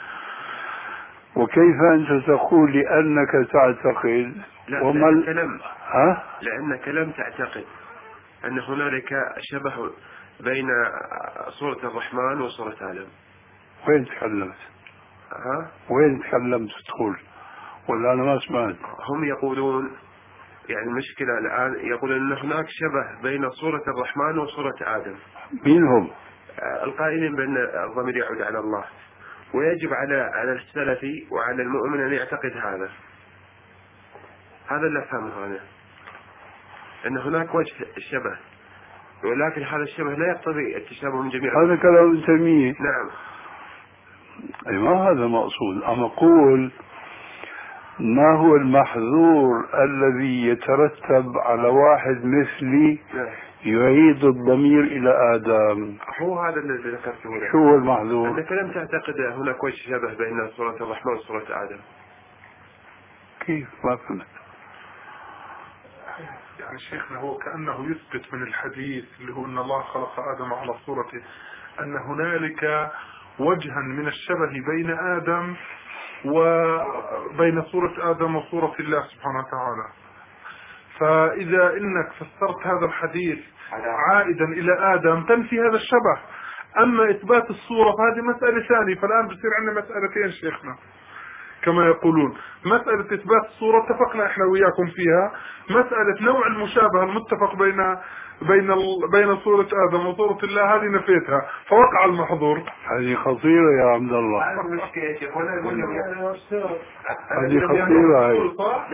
وكيف أنت تقول لأنك تعتقد لا وما لأنك لم ها؟ لأنك لم تعتقد أن هنالك شبه بين صورة الرحمن وصورة آدم. وين تكلمت؟ ها؟ وين تكلمت تقول؟ ولا أنا ما سمعت؟ هم يقولون يعني المشكلة الآن يقولون أن هناك شبه بين صورة الرحمن وصورة آدم. مين هم؟ القائلين بأن الضمير يعود على الله، ويجب على على السلفي وعلى المؤمن أن يعتقد هذا. هذا اللي أفهمه أنا، أن هناك وجه الشبه، ولكن هذا الشبه لا يقتضي التشابه من جميع. هذا كلام ابن تيمية. نعم. أي ما هذا مقصود. أنا أقول ما هو المحظور الذي يترتب على واحد مثلي يعيد الضمير إلى آدم؟ هو هذا الذي ذكرته لك. شو هو المحظور؟ أنك لم تعتقد هناك وجه شبه بين صورة الرحمن وصورة آدم. كيف؟ ما فهمت. يعني شيخنا هو كأنه يثبت من الحديث اللي هو أن الله خلق آدم على صورته أن هنالك وجها من الشبه بين آدم وبين صورة آدم وصورة الله سبحانه وتعالى. فإذا إنك فسرت هذا الحديث عائدا إلى آدم تنفي هذا الشبه. أما إثبات الصورة فهذه مسألة ثانية. فالآن بصير عندنا مسألتين شيخنا كما يقولون، مسألة إثبات الصورة اتفقنا إحنا وياكم فيها، مسألة نوع المشابهة المتفق بين بين بين صورة آدم وصورة الله هذه نفيتها، فوقع المحظور. هذه خطيرة يا عبد الله. هذه خطيرة. هاي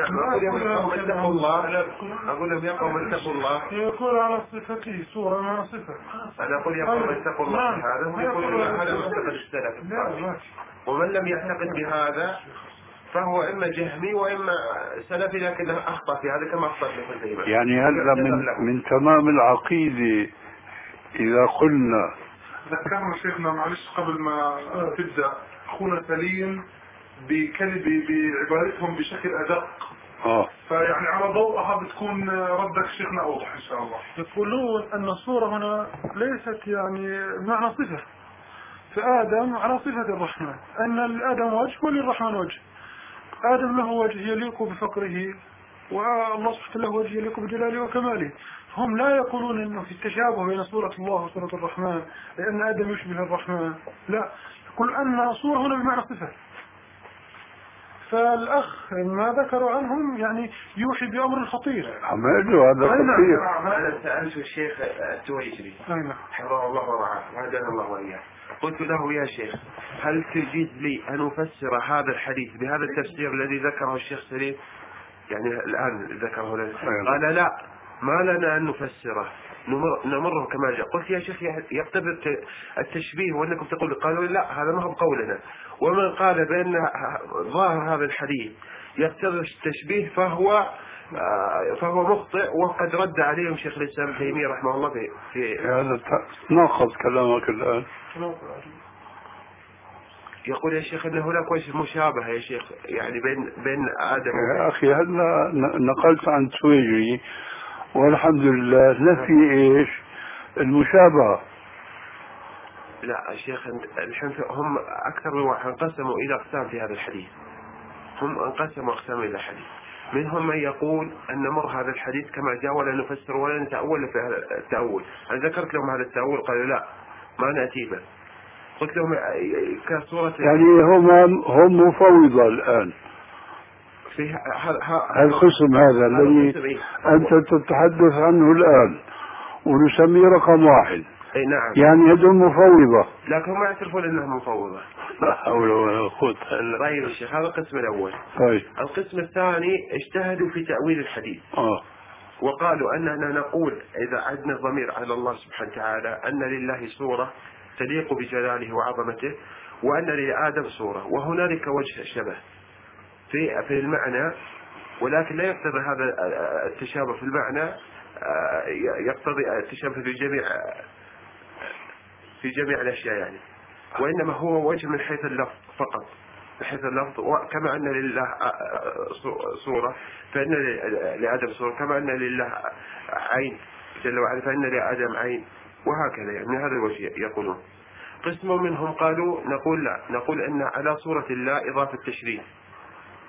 أقول لهم يا قوم اتقوا الله. يقول على صفته صورة مع صفة. أنا أقول يا قوم اتقوا الله هذا، ويقول هذا معتقد السلف. ومن لم يعتقد بهذا فهو إما جهمي وإما سلفي، لكنه أخطأ في هذا كما أخطأ في ابن تيمية. يعني هذا من من تمام العقيدة إذا قلنا. ذكرنا شيخنا معلش قبل ما تبدأ أخونا سليم بكلمة بعبارتهم بشكل أدق. آه. فيعني على ضوءها بتكون ردك شيخنا أوضح إن شاء الله. يقولون أن الصورة هنا ليست يعني معنى صفة، فآدم على صفة الرحمن، أن الآدم وجه وللرحمن وجه. آدم له وجه يليق بفقره، والله سبحانه له وجه يليق بجلاله وكماله. هم لا يقولون أنه في التشابه بين صورة الله وصورة الرحمن لأن آدم يشبه الرحمن، لا، يقول أن صورة هنا بمعنى صفة. فالأخ ما ذكروا عنهم يعني يوحي بأمر خطير. عمله هذا خطير. أنا سألت الشيخ التويجري حفظه الله ورعاه وهدانا الله وإياه، قلت له يا شيخ هل تجيز لي أن أفسر هذا الحديث بهذا التفسير الذي ذكره الشيخ سليم، يعني الآن ذكره لنا؟ قال لا، ما لنا أن نفسره، نمر نمره كما جاء. قلت يا شيخ يقتضي التشبيه وأنكم تقول، قالوا لا هذا ما هو بقولنا، ومن قال بأن ظاهر هذا الحديث يقتضي التشبيه فهو فهو مخطئ، وقد رد عليهم شيخ الإسلام ابن تيمية رحمه الله في, في هذا ناقض كلامك الآن. يقول يا شيخ أن هناك وجه مشابهة يا شيخ يعني بين بين آدم يا أخي هلا نقلت عن تويجري والحمد لله نفي إيش المشابهة. لا شيخ الحين هم أكثر من واحد انقسموا إلى أقسام في هذا الحديث، هم انقسموا أقسام إلى الحديث. منهم من يقول أن نمر هذا الحديث كما جاء ولا نفسر ولا نتأول في هذا التأول. أنا ذكرت لهم هذا التأول قالوا لا ما نأتي به. قلت لهم كصورة يعني هم هم مفوضة الآن في القسم هذا الذي أنت تتحدث عنه الآن ونسميه رقم واحد. أي نعم. يعني هذول مفوضة، لكن هم يعترفون أنهم مفوضة. لا حول ولا قوة إلا بالله. طيب الشيخ هذا القسم الأول. طيب. القسم الثاني اجتهدوا في تأويل الحديث. آه. وقالوا أننا نقول إذا عدنا الضمير على الله سبحانه وتعالى أن لله صورة تليق بجلاله وعظمته، وأن لآدم صورة، وهنالك وجه شبه في في المعنى، ولكن لا يقتضي هذا التشابه في المعنى يقتضي التشابه في جميع في جميع الأشياء يعني، وإنما هو وجه من حيث اللفظ فقط، من حيث اللفظ. وكما أن لله صورة فإن لآدم صورة، كما أن لله عين جل وعلا فإن لآدم عين، وهكذا يعني من هذا الوجه يقولون. قسم منهم قالوا نقول لا، نقول أن على صورة الله إضافة تشريف،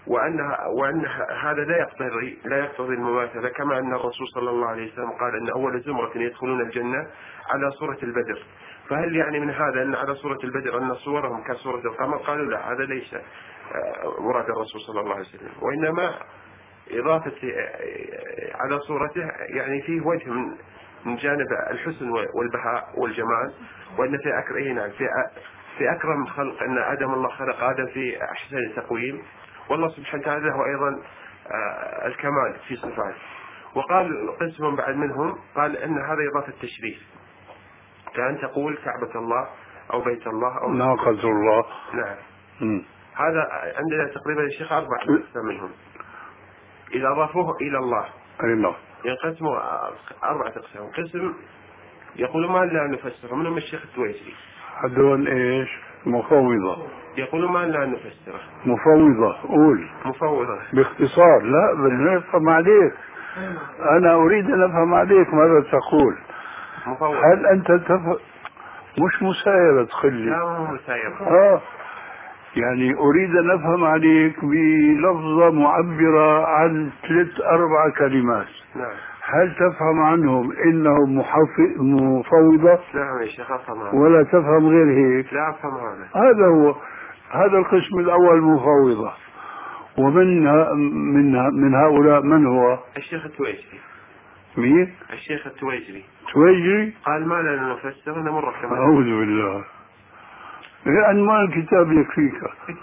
وأن وأن هذا لا يقتضي لا يقتضي المماثلة، كما أن الرسول صلى الله عليه وسلم قال أن أول زمرة يدخلون الجنة على صورة البدر. فهل يعني من هذا أن على صورة البدر أن صورهم كصورة القمر؟ قالوا لا، هذا ليس مراد الرسول صلى الله عليه وسلم، وإنما إضافة على صورته يعني فيه وجه من من جانب الحسن والبهاء والجمال، وأن في أكرم نعم في في أكرم الخلق أن آدم الله خلق آدم في أحسن تقويم، والله سبحانه وتعالى هو أيضا الكمال في صفاته. وقال قسم بعد منهم قال أن هذا إضافة تشريف، كأن تقول كعبة الله أو بيت الله أو ناقة الله. نعم. م. هذا عندنا تقريبا يا شيخ أربع أقسام منهم إذا أضافوه إلى الله. أي نعم. ينقسموا أربعة أقسام. قسم يقولون ما لا نفسره، منهم الشيخ التويجري. هذول إيش؟ مفوضة. يقولون ما لا نفسره. مفوضة. قول. مفوضة. باختصار. لا بدنا نفهم عليك. أنا أريد أن أفهم عليك ماذا تقول. مفوضة. هل أنت تفهم؟ مش مسايرة تخلي. لا مو مسايرة. آه. يعني أريد أن أفهم عليك بلفظة معبرة عن ثلاث أربع كلمات. نعم. هل تفهم عنهم إنهم مفوضة؟ نعم يا شيخ أفهم هذا. ولا تفهم غير هيك؟ لا أفهم هذا. هذا هو هذا القسم الأول مفوضة. ومن من من هؤلاء من هو؟ الشيخ التويجري. مين؟ الشيخ التويجري. تويجري؟ قال ما لنا نفسر نمر كمان. أعوذ بالله. لأن ما الكتاب يكفيك.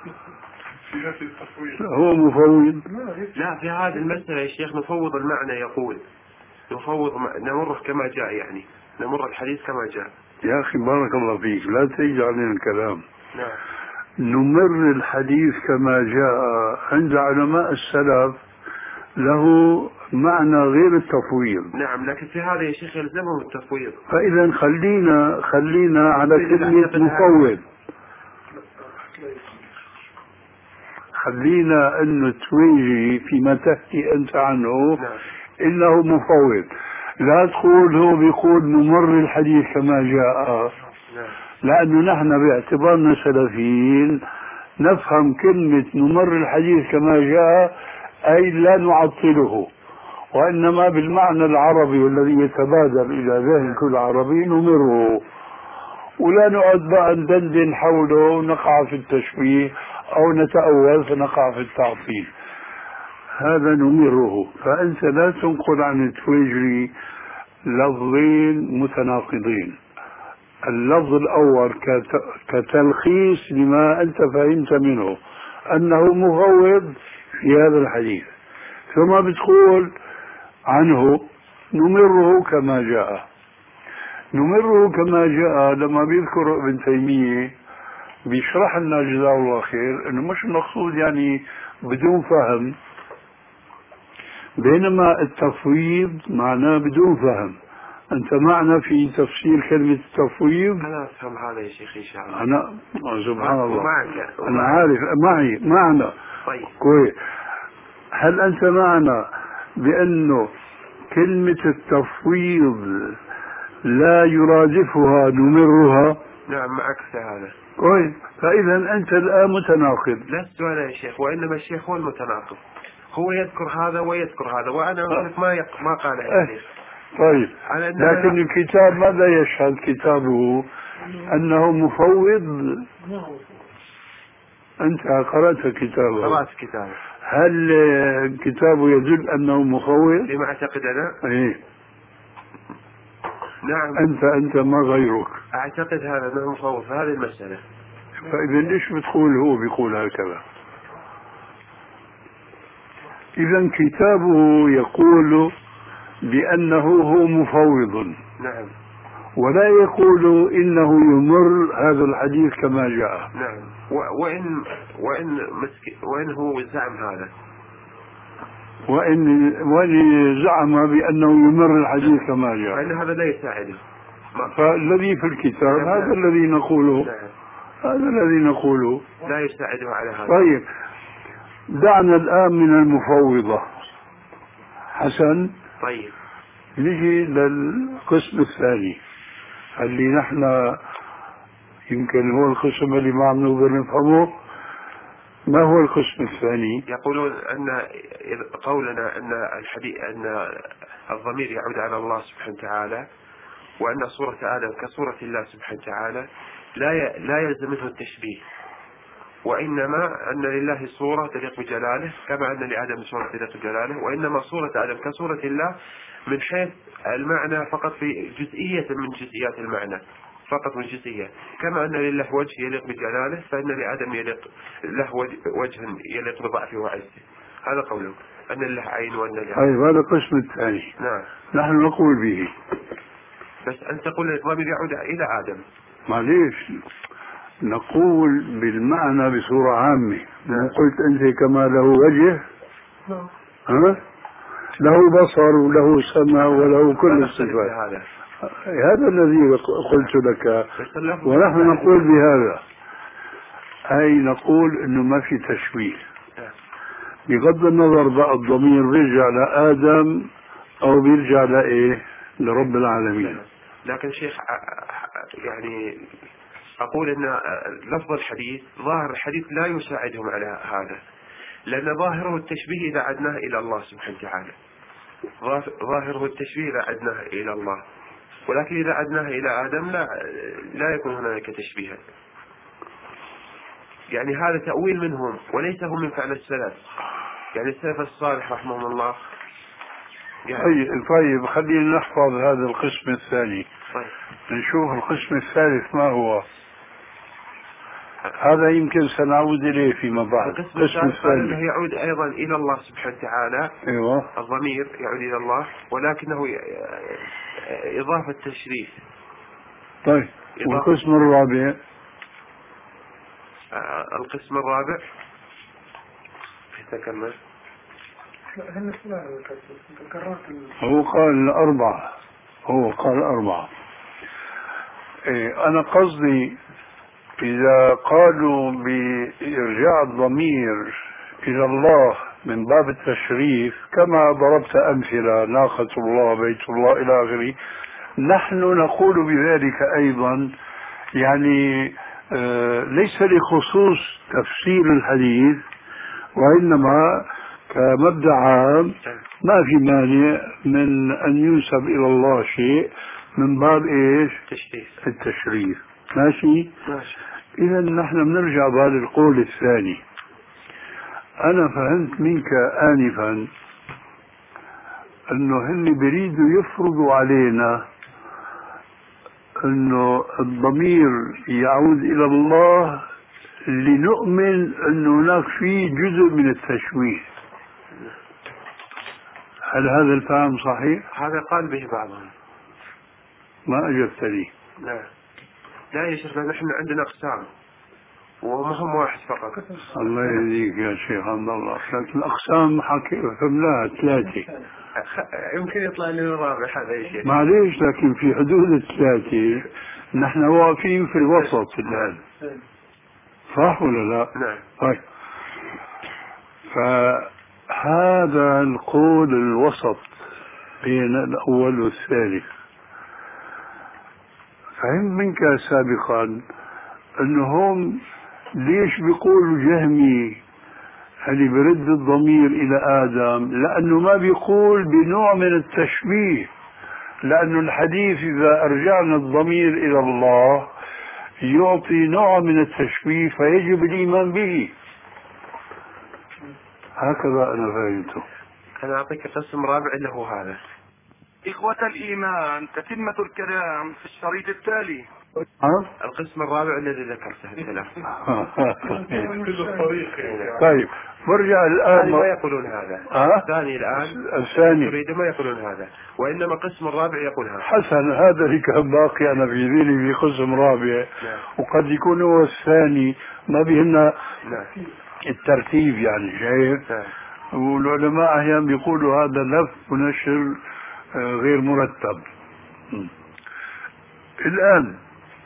هو مفوض. لا في هذه المسألة يا شيخ نفوض المعنى، يقول نفوض نمره كما جاء، يعني نمر الحديث كما جاء. يا أخي بارك الله فيك لا تيجي علينا الكلام. نعم. نمر الحديث كما جاء عند علماء السلف له معنى غير التفويض. نعم لكن في هذا يا شيخ يلزمهم التفويض. فإذا خلينا خلينا على كلمة مفوض. خلينا أنه التويجري فيما تحكي أنت عنه نعم. إنه مفوض. لا تقول هو بيقول نمر الحديث كما جاء. نعم. لأنه نحن باعتبارنا سلفيين نفهم كلمة نمر الحديث كما جاء أي لا نعطله، وإنما بالمعنى العربي والذي يتبادر إلى ذهن كل عربي نمره، ولا نقعد بقى ندندن حوله ونقع في التشبيه أو نتأول فنقع في التعطيل. هذا نمره. فأنت لا تنقل عن التويجري لفظين متناقضين. اللفظ الأول كتلخيص لما أنت فهمت منه أنه مفوض في هذا الحديث، ثم بتقول عنه نمره كما جاء. نمره كما جاء لما بيذكر ابن تيمية بيشرح لنا جزاه الله خير انه مش المقصود يعني بدون فهم، بينما التفويض معناه بدون فهم. انت معنا في تفسير كلمة التفويض؟ انا افهم هذا يا شيخ ان شاء الله. انا سبحان الله ومعك. انا عارف معي معنا. طيب كويس. هل انت معنا بانه كلمة التفويض لا يرادفها نمرها؟ نعم معك في هذا. كويس. فإذا أنت الآن متناقض. لست أنا يا شيخ، وإنما الشيخ هو المتناقض، هو يذكر هذا ويذكر هذا، وأنا أقول لك ما يق... ما قال يا شيخ. طيب لكن الكتاب ماذا يشهد كتابه؟ أنه مفوض. أنت قرأت كتابه؟ قرأت كتابه. هل كتابه يدل أنه مفوض؟ لما أعتقد أنا؟ إيه. نعم. أنت أنت ما غيرك. أعتقد هذا أنه مفوض في هذه المسألة. فإذا ليش بتقول هو بيقول هكذا؟ إذا كتابه يقول بأنه هو مفوض. نعم. ولا يقول إنه يمر هذا الحديث كما جاء. نعم. وإن وإن مسك... وإن هو زعم هذا، وإن وإن زعم بأنه يمر الحديث كما جاء، فإن هذا لا يساعده. فالذي في الكتاب نعم. هذا الذي نقوله. نعم. هذا الذي نقوله لا يساعده على هذا. طيب دعنا الآن من المفوضة. حسن. طيب نجي للقسم الثاني اللي نحن يمكن هو القسم اللي ما عم نقدر نفهمه، ما هو القسم الثاني؟ يقولون أن قولنا أن الحديث أن الضمير يعود على الله سبحانه وتعالى، وأن صورة آدم كصورة الله سبحانه وتعالى لا لا يلزم منه التشبيه، وإنما أن لله صورة تليق بجلاله كما أن لآدم صورة تليق بجلاله، وإنما صورة آدم كصورة الله من حيث المعنى فقط في جزئية من جزئيات المعنى، فقط من جزئية، كما أن لله وجه يليق بجلاله فإن لآدم يليق له وجه يليق بضعفه وعزه. هذا قوله أن لله عين وأن له. طيب هذا القسم الثاني. نعم. نحن نقول به. بس أنت تقول الضمير يعود إلى آدم. معليش، نقول بالمعنى بصورة عامة. نعم. قلت أنت كما له وجه، ها؟ له بصر وله سمع وله كل الصفات. هذا هذا الذي قلت لك، ونحن نقول بهذا، أي نقول أنه ما في تشويه، بغض النظر بقى الضمير بيرجع لآدم أو بيرجع لإيه لرب العالمين. لكن شيخ يعني أقول أن لفظ الحديث ظاهر الحديث لا يساعدهم على هذا، لأن ظاهره التشبيه إذا عدناه إلى الله سبحانه وتعالى، ظاهره التشبيه إذا عدناه إلى الله، ولكن إذا عدناه إلى آدم لا لا يكون هناك تشبيها. يعني هذا تأويل منهم وليس هم من فعل السلف، يعني السلف الصالح رحمهم الله. يعني طيب طيب خلينا نحفظ هذا القسم الثاني. طيب. نشوف القسم الثالث ما هو. هذا يمكن سنعود إليه فيما بعد. القسم الثالث أنه يعود أيضا إلى الله سبحانه وتعالى. أيوة. الضمير يعود إلى الله ولكنه إضافة تشريف. طيب. والقسم الرابع. القسم الرابع تكمل. هو قال أربعة. هو قال أربعة. إيه أنا قصدي إذا قالوا بإرجاع الضمير إلى الله من باب التشريف كما ضربت أمثلة ناقة الله بيت الله إلى آخره، نحن نقول بذلك أيضا، يعني آه ليس لخصوص تفسير الحديث، وإنما كمبدأ عام ما في مانع من أن ينسب إلى الله شيء من باب إيش؟ تشريف. التشريف. ماشي؟ ماشي. إذا نحن بنرجع بعد القول الثاني. أنا فهمت منك آنفا أنه هن بريدوا يفرضوا علينا أنه الضمير يعود إلى الله لنؤمن أن هناك فيه جزء من التشويه. هل هذا الفهم صحيح؟ هذا قال به بعضهم. ما أجبتني. لا لا يا شيخ، نحن عندنا أقسام وهم واحد فقط. الله يهديك يا شيخ عبد الله، لكن الأقسام حكي فهمناها ثلاثة. يمكن يطلع لنا الرابع هذا يا شيخ. معليش، لكن في حدود الثلاثة نحن واقفين في الوسط الآن. صح ولا لا؟ نعم. طيب. فهذا القول الوسط بين الأول والثالث. فهم منك سابقا أنهم ليش بيقولوا جهمي اللي برد الضمير إلى آدم؟ لأنه ما بيقول بنوع من التشبيه، لأن الحديث إذا أرجعنا الضمير إلى الله يعطي نوع من التشبيه فيجب الإيمان به. هكذا أنا فهمته. أنا أعطيك قسم رابع اللي هو هذا. إخوة الإيمان، تتمة الكلام في الشريط التالي. أه؟ القسم الرابع الذي ذكرته الثلاث. طيب برجع الآن. ما يقولون هذا. أه؟ الثاني الآن. الثاني. يريد ما يقولون هذا، وإنما قسم الرابع يقول هذا. حسن، هذا اللي كان باقي أنا في ذهني في قسم رابع. نعم. وقد يكون هو الثاني، ما بهنا نعم. الترتيب يعني شايف. نعم. والعلماء أحيانا بيقولوا هذا لف ونشر غير مرتب. الآن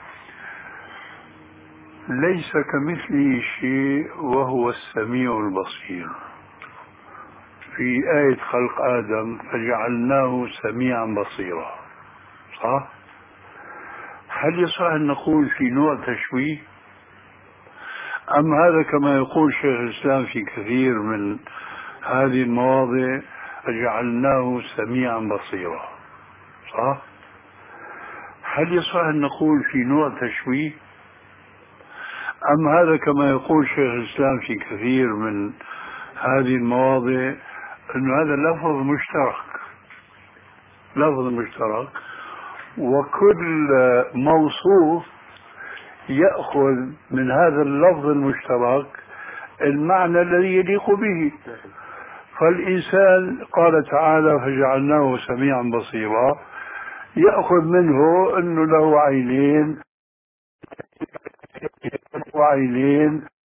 ليس كمثله شيء وهو السميع البصير. في آية خلق آدم فجعلناه سميعا بصيرا، صح؟ هل يصح أن نقول في نوع تشويه أم هذا كما يقول شيخ الإسلام في كثير من هذه المواضع جعلناه سميعا بصيرا؟ صح؟ هل يصح أن نقول في نوع تشويه؟ أم هذا كما يقول شيخ الإسلام في كثير من هذه المواضع أن هذا لفظ مشترك، لفظ مشترك، وكل موصوف يأخذ من هذا اللفظ المشترك المعنى الذي يليق به. فالإنسان قال تعالى فجعلناه سميعا بصيرا، يأخذ منه أنه له عينين وعينين